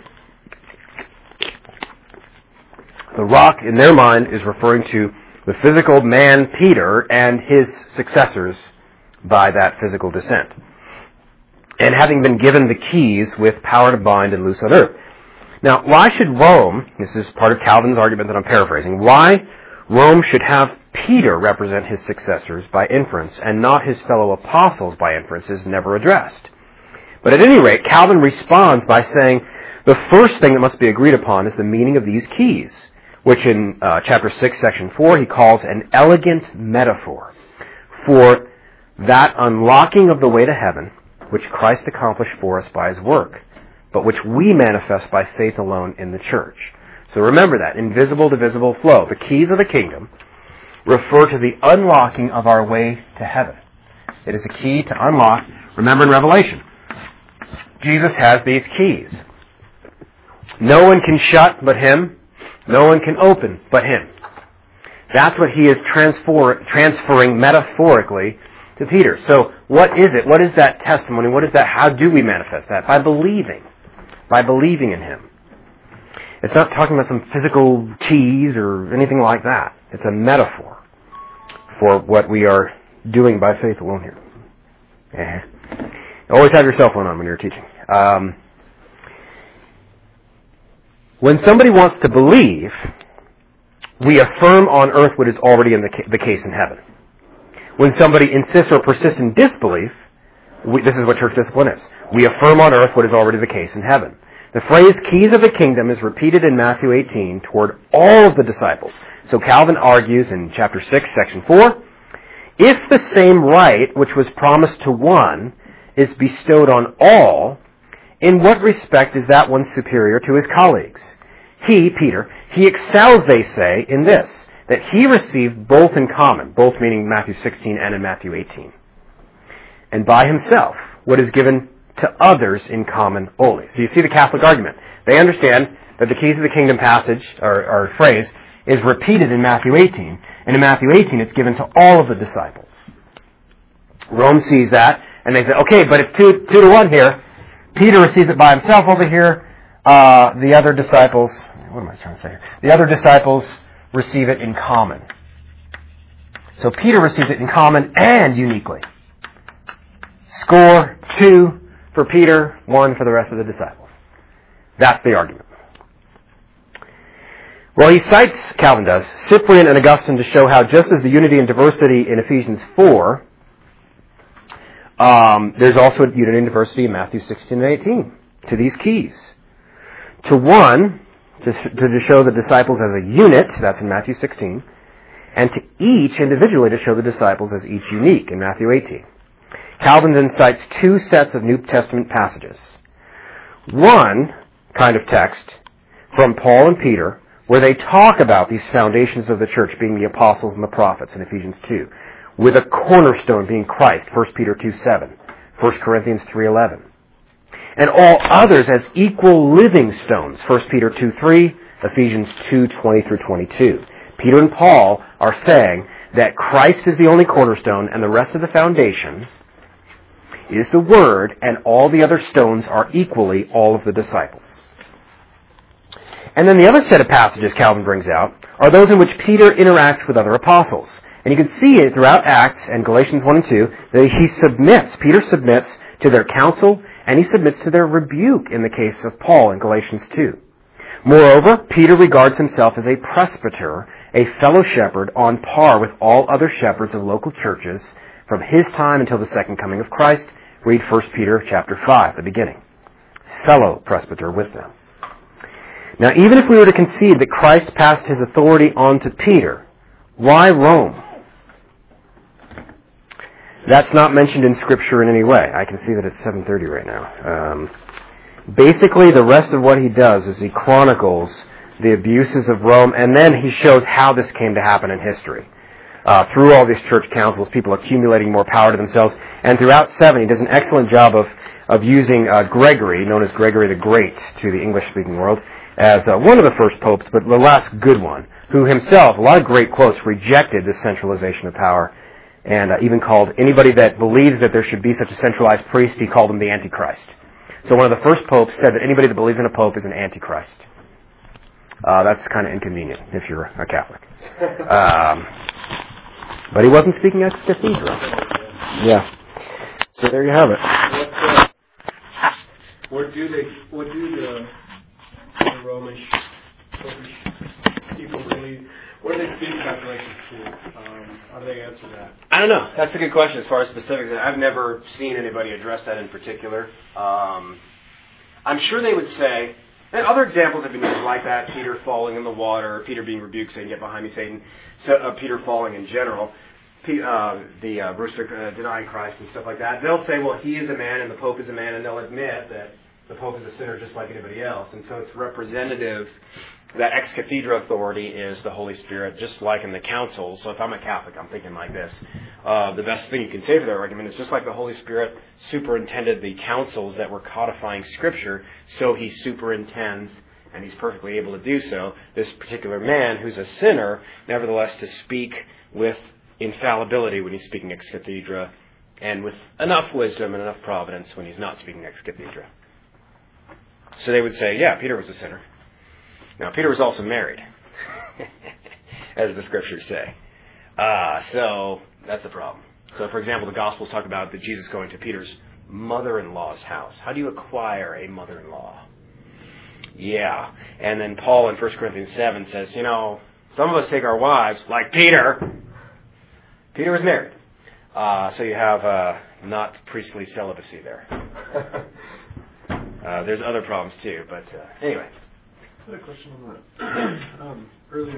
Speaker 1: The rock, in their mind, is referring to the physical man Peter and his successors by that physical descent. And having been given the keys with power to bind and loose on earth. Now, why should Rome, this is part of Calvin's argument that I'm paraphrasing, why Rome should have Peter represent his successors by inference and not his fellow apostles by inference is never addressed. But at any rate, Calvin responds by saying the first thing that must be agreed upon is the meaning of these keys, which in chapter 6, section 4, he calls an elegant metaphor for that unlocking of the way to heaven, which Christ accomplished for us by his work, but which we manifest by faith alone in the church. So remember that, invisible to visible flow. The keys of the kingdom refer to the unlocking of our way to heaven. It is a key to unlock. Remember in Revelation, Jesus has these keys. No one can shut but Him. No one can open but Him. That's what he is transferring metaphorically to Peter. So what is it? What is that testimony? What is that? How do we manifest that? By believing. By believing in Him. It's not talking about some physical keys or anything like that. It's a metaphor for what we are doing by faith alone here. Always have your cell phone on when you're teaching. When somebody wants to believe, we affirm on earth what is already in the case in heaven. When somebody insists or persists in disbelief, this is what church discipline is. We affirm on earth what is already the case in heaven. The phrase keys of the kingdom is repeated in Matthew 18 toward all of the disciples. So Calvin argues in chapter 6, section 4, if the same right which was promised to one is bestowed on all, in what respect is that one superior to his colleagues? He, Peter, he excels, they say, in this, that he received both in common, both meaning Matthew 16 and in Matthew 18. And by himself, what is given to others in common only. So you see the Catholic argument. They understand that the keys of the kingdom passage, or phrase, is repeated in Matthew 18. And in Matthew 18, it's given to all of the disciples. Rome sees that, and they say, okay, but it's 2 to 1 here. Peter receives it by himself over here. The other disciples, what am I trying to say here? The other disciples receive it in common. So Peter receives it in common and uniquely. Score 2 for Peter, 1 for the rest of the disciples. That's the argument. Well, he cites, Calvin does, Cyprian and Augustine to show how just as the unity and diversity in Ephesians 4, there's also unity and diversity in Matthew 16 and 18 to these keys. To one, to show the disciples as a unit, that's in Matthew 16, and to each individually to show the disciples as each unique in Matthew 18. Calvin then cites 2 sets of New Testament passages. One kind of text from Paul and Peter where they talk about these foundations of the church being the apostles and the prophets in Ephesians 2, with a cornerstone being Christ, 1 Peter 2:7, 1 Corinthians 3:11. And all others as equal living stones, 1 Peter 2:3, Ephesians 2:20 through 22. Peter and Paul are saying that Christ is the only cornerstone and the rest of the foundations is the Word, and all the other stones are equally all of the disciples. And then the other set of passages Calvin brings out are those in which Peter interacts with other apostles. And you can see it throughout Acts and Galatians 1 and 2 that Peter submits to their counsel, and he submits to their rebuke in the case of Paul in Galatians 2. Moreover, Peter regards himself as a presbyter, a fellow shepherd on par with all other shepherds of local churches from his time until the second coming of Christ. Read 1 Peter chapter 5, the beginning. Fellow presbyter with them. Now, even if we were to concede that Christ passed his authority on to Peter, why Rome? That's not mentioned in Scripture in any way. I can see that it's 7:30 right now. Basically, the rest of what he does is he chronicles the abuses of Rome, and then he shows how this came to happen in history. Through all these church councils, people accumulating more power to themselves. And throughout 7, he does an excellent job of using Gregory, known as Gregory the Great to the English-speaking world, as one of the first popes, but the last good one, who himself, a lot of great quotes, rejected this centralization of power, and even called anybody that believes that there should be such a centralized priest, he called them the Antichrist. So one of the first popes said that anybody that believes in a pope is an Antichrist. That's kind of inconvenient if you're a Catholic. But he wasn't speaking ex cathedra. Yeah. So there you have it.
Speaker 4: What do the Roman people believe? What do they speak about Galatians 2? How do they answer that?
Speaker 1: I don't know. That's a good question as far as specifics. I've never seen anybody address that in particular. I'm sure they would say, and other examples have been used like that, Peter falling in the water, Peter being rebuked saying, "Get behind me, Satan," Peter falling in general, the rooster denying Christ and stuff like that. They'll say, well, he is a man and the Pope is a man, and they'll admit that the Pope is a sinner just like anybody else. And so it's representative that ex cathedra authority is the Holy Spirit, just like in the councils. So if I'm a Catholic, I'm thinking like this. The best thing you can say for that argument is just like the Holy Spirit superintended the councils that were codifying Scripture, so he superintends and he's perfectly able to do so, this particular man who's a sinner, nevertheless to speak with infallibility when he's speaking ex cathedra, and with enough wisdom and enough providence when he's not speaking ex cathedra. So they would say, yeah, Peter was a sinner. Now, Peter was also married, as the scriptures say. So that's a problem. So, for example, the Gospels talk about that Jesus going to Peter's mother-in-law's house. How do you acquire a mother-in-law? Yeah. And then Paul in 1 Corinthians 7 says, some of us take our wives, like Peter. Peter was married. So you have not priestly celibacy there. There's other problems too, but anyway.
Speaker 5: I had a question on that. Earlier,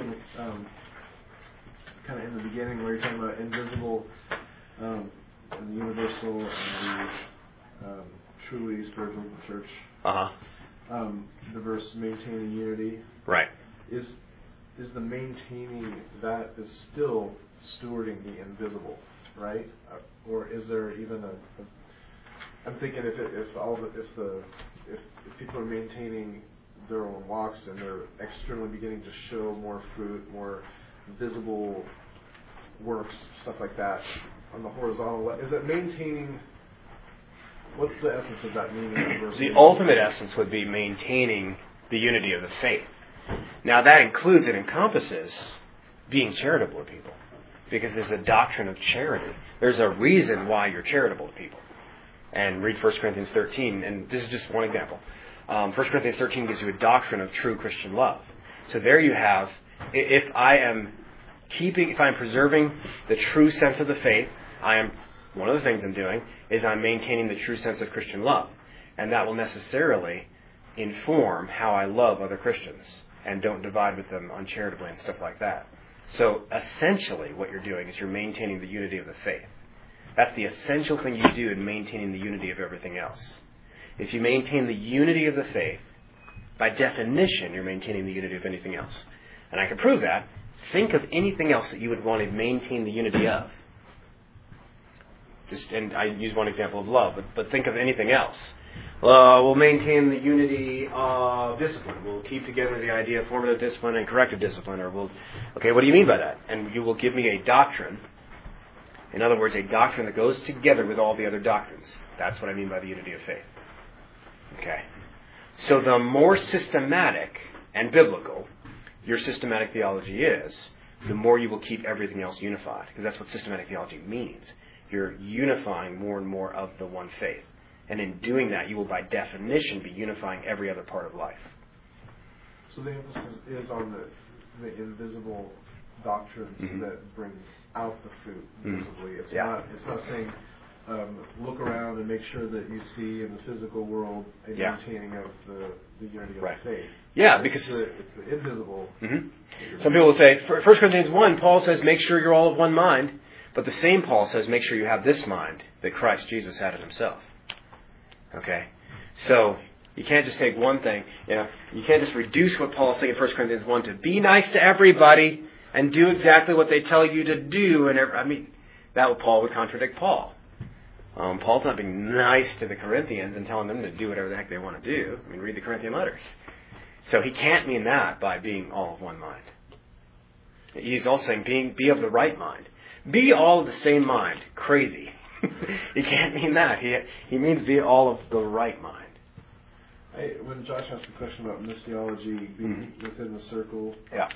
Speaker 5: kind of in the beginning, where you're talking about invisible and the universal and the truly spiritual church. The verse maintaining unity.
Speaker 1: Right.
Speaker 5: Is the maintaining that is still stewarding the invisible, right? Or is there even I'm thinking if people are maintaining their own walks and they're externally beginning to show more fruit, more visible works, stuff like that on the horizontal, is it maintaining? What's the essence of that meaning?
Speaker 1: The ultimate essence would be maintaining the unity of the faith. Now that includes and encompasses being charitable to people, because there's a doctrine of charity. There's a reason why you're charitable to people. And read 1 Corinthians 13, and this is just one example. 1 Corinthians 13 gives you a doctrine of true Christian love. So there you have, if I'm preserving the true sense of the faith, one of the things I'm doing is I'm maintaining the true sense of Christian love. And that will necessarily inform how I love other Christians and don't divide with them uncharitably and stuff like that. So essentially what you're doing is you're maintaining the unity of the faith. That's the essential thing you do in maintaining the unity of everything else. If you maintain the unity of the faith, by definition, you're maintaining the unity of anything else. And I can prove that. Think of anything else that you would want to maintain the unity of. And I use one example of love, but think of anything else. We'll maintain the unity of discipline. We'll keep together the idea of formative discipline and corrective discipline. Okay, what do you mean by that? And you will give me a doctrine. In other words, a doctrine that goes together with all the other doctrines. That's what I mean by the unity of faith. Okay. So the more systematic and biblical your systematic theology is, the more you will keep everything else unified. Because that's what systematic theology means. You're unifying more and more of the one faith. And in doing that, you will by definition be unifying every other part of life.
Speaker 5: So the emphasis is on the invisible doctrines that bring out the fruit visibly. It's not saying look around and make sure that you see in the physical world a maintaining of the unity of the faith.
Speaker 1: Yeah, because
Speaker 5: it's the invisible.
Speaker 1: Some people will say, 1 Corinthians 1, Paul says, make sure you're all of one mind. But the same Paul says, make sure you have this mind that Christ Jesus had in himself. Okay? So, you can't just take one thing. You can't just reduce what Paul's saying in 1 Corinthians 1 to be nice to everybody and do exactly what they tell you to do. Paul would contradict Paul. Paul's not being nice to the Corinthians and telling them to do whatever the heck they want to do. Read the Corinthian letters. So he can't mean that by being all of one mind. He's also saying be of the right mind. Be all of the same mind. Crazy. He can't mean that. He means be all of the right mind.
Speaker 5: When Josh asked a question about missiology being within the circle,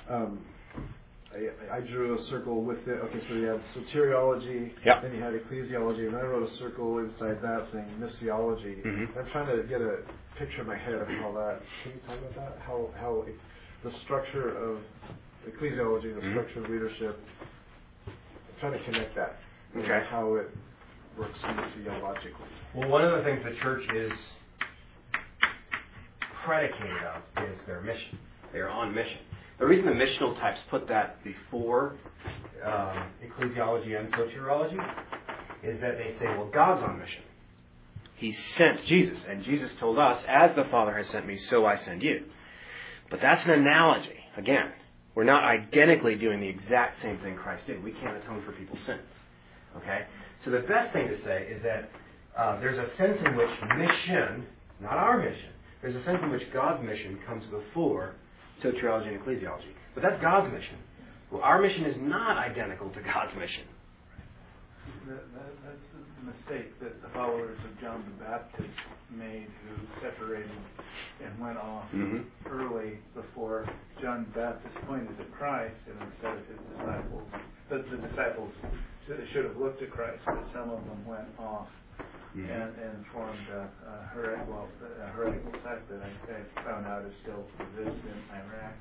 Speaker 5: I drew a circle with it. Okay, so you had soteriology, then you had ecclesiology, and I wrote a circle inside that saying missiology. I'm trying to get a picture in my head of how that. Can you talk about that? How the structure of ecclesiology, the structure of leadership. I'm trying to connect that.
Speaker 1: Okay.
Speaker 5: How it works missiologically.
Speaker 1: Well, one of the things the church is predicated on is their mission. They are on mission. The reason the missional types put that before ecclesiology and soteriology is that they say, well, God's on mission. He sent Jesus, and Jesus told us, as the Father has sent me, so I send you. But that's an analogy. Again, we're not identically doing the exact same thing Christ did. We can't atone for people's sins. Okay? So the best thing to say is that there's a sense in which mission, not our mission, There's a sense in which God's mission comes before soteriology and ecclesiology. But that's God's mission. Well, our mission is not identical to God's mission.
Speaker 6: That's the mistake that the followers of John the Baptist made, who separated and went off early before John the Baptist pointed to Christ, and instead of his disciples, the disciples should have looked at Christ, but some of them went off and formed a heretical sect that I found out is still exists in Iraq.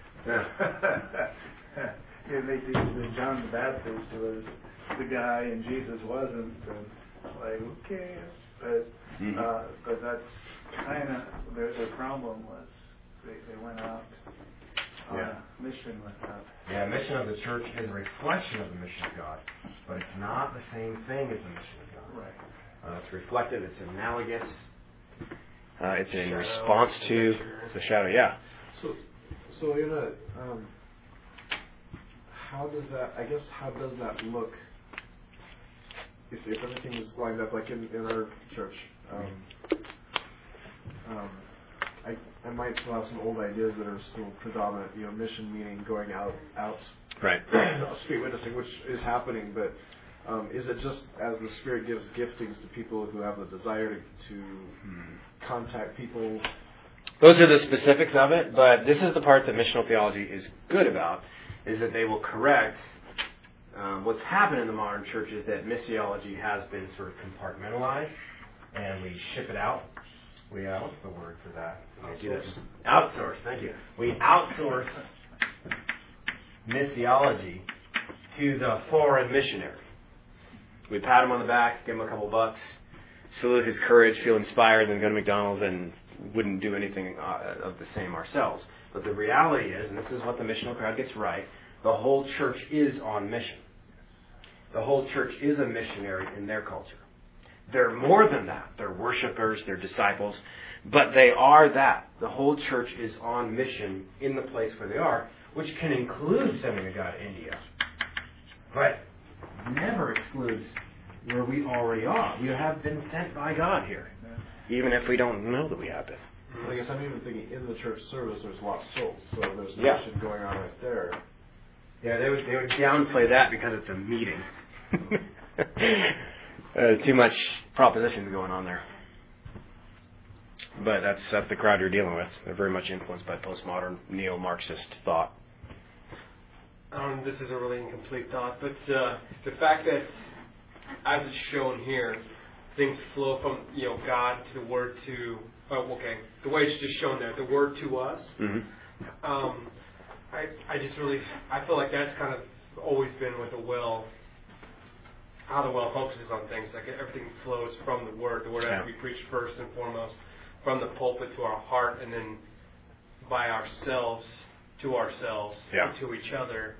Speaker 6: They teach that John the Baptist was the guy and Jesus wasn't, and like, okay, but that's kind of their problem was they went out on a mission with that.
Speaker 1: Yeah, mission of the church is a reflection of the mission of God, but it's not the same thing as the mission of God.
Speaker 6: Right.
Speaker 1: It's reflective, it's analogous, it's in response to the shadow, yeah.
Speaker 5: So in a, how does that look if everything is lined up like in our church? I might still have some old ideas that are still predominant, mission meaning going out,
Speaker 1: right,
Speaker 5: street witnessing, which is happening, but is it just as the Spirit gives giftings to people who have the desire to contact people?
Speaker 1: Those are the specifics of it, but this is the part that missional theology is good about, is that they will correct what's happened in the modern church is that missiology has been sort of compartmentalized, and we ship it out. What's the word for that? Outsource, thank you. We outsource missiology to the foreign missionary. We pat him on the back, give him a couple bucks, salute his courage, feel inspired, then go to McDonald's and wouldn't do anything of the same ourselves. But the reality is, and this is what the missional crowd gets right, the whole church is on mission. The whole church is a missionary in their culture. They're more than that. They're worshipers, they're disciples, but they are that. The whole church is on mission in the place where they are, which can include sending a guy to India, but never excludes where we already are. We have been sent by God here, even if we don't know that we have been.
Speaker 5: I guess I'm even thinking in the church service there's lost souls, so there's mission going on right there.
Speaker 1: Yeah, they would downplay that because it's a meeting. Too much propositions going on there. But that's the crowd you're dealing with. They're very much influenced by postmodern neo-Marxist thought.
Speaker 4: This is a really incomplete thought, but the fact that, as it's shown here, things flow from God to the Word to the way it's just shown there, the Word to us. I feel like that's kind of always been with how the well focuses on things. Like everything flows from the Word. The Word has to be preached first and foremost from the pulpit to our heart, and then by ourselves to ourselves and to each other.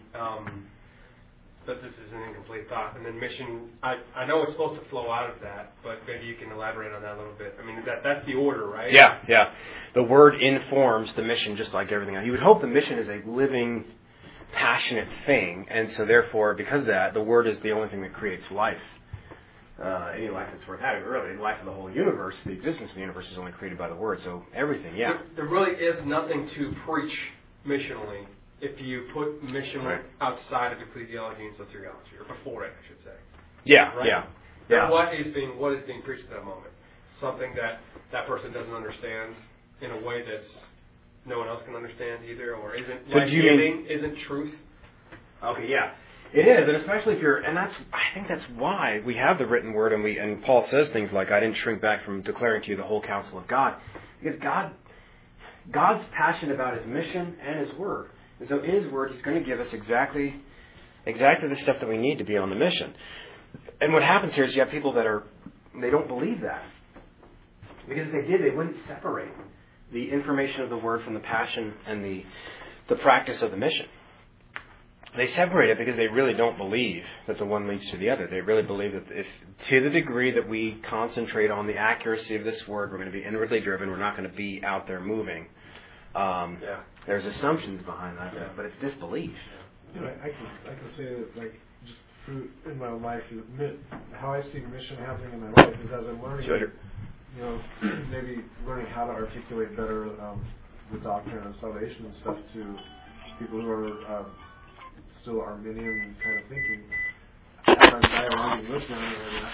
Speaker 4: But this is an incomplete thought. And then mission, I know it's supposed to flow out of that, but maybe you can elaborate on that a little bit. I mean, that's the order, right?
Speaker 1: Yeah. The Word informs the mission just like everything else. You would hope the mission is a living, passionate thing, and so therefore, because of that, the Word is the only thing that creates life. Any life that's worth having, really. The life of the whole universe, the existence of the universe is only created by the Word, so everything,
Speaker 4: There really is nothing to preach missionally if you put mission outside of ecclesiology and soteriology, or before it, I should say.
Speaker 1: Yeah.
Speaker 4: What is being preached at that moment? Something that person doesn't understand in a way that's no one else can understand either, or isn't truth.
Speaker 1: Okay, yeah. It is, and especially if I think that's why we have the written word, and Paul says things like, I didn't shrink back from declaring to you the whole counsel of God, because God's passionate about His mission and His word. And so in His word, He's going to give us exactly the stuff that we need to be on the mission. And what happens here is you have people they don't believe that. Because if they did, they wouldn't separate the information of the word from the passion and the practice of the mission. They separate it because they really don't believe that the one leads to the other. They really believe that if, to the degree that we concentrate on the accuracy of this word, we're going to be inwardly driven. We're not going to be out there moving. There's assumptions behind that, but it's disbelief.
Speaker 5: I can say that, like, just in my life, how I see mission happening in my life is as I'm learning maybe learning how to articulate better the doctrine of salvation and stuff to people who are still Arminian kind of thinking. As I'm dialoguing with them and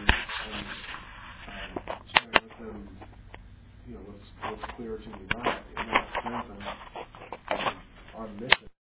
Speaker 5: sharing with them, what's clear to me not in that sense, and on mission.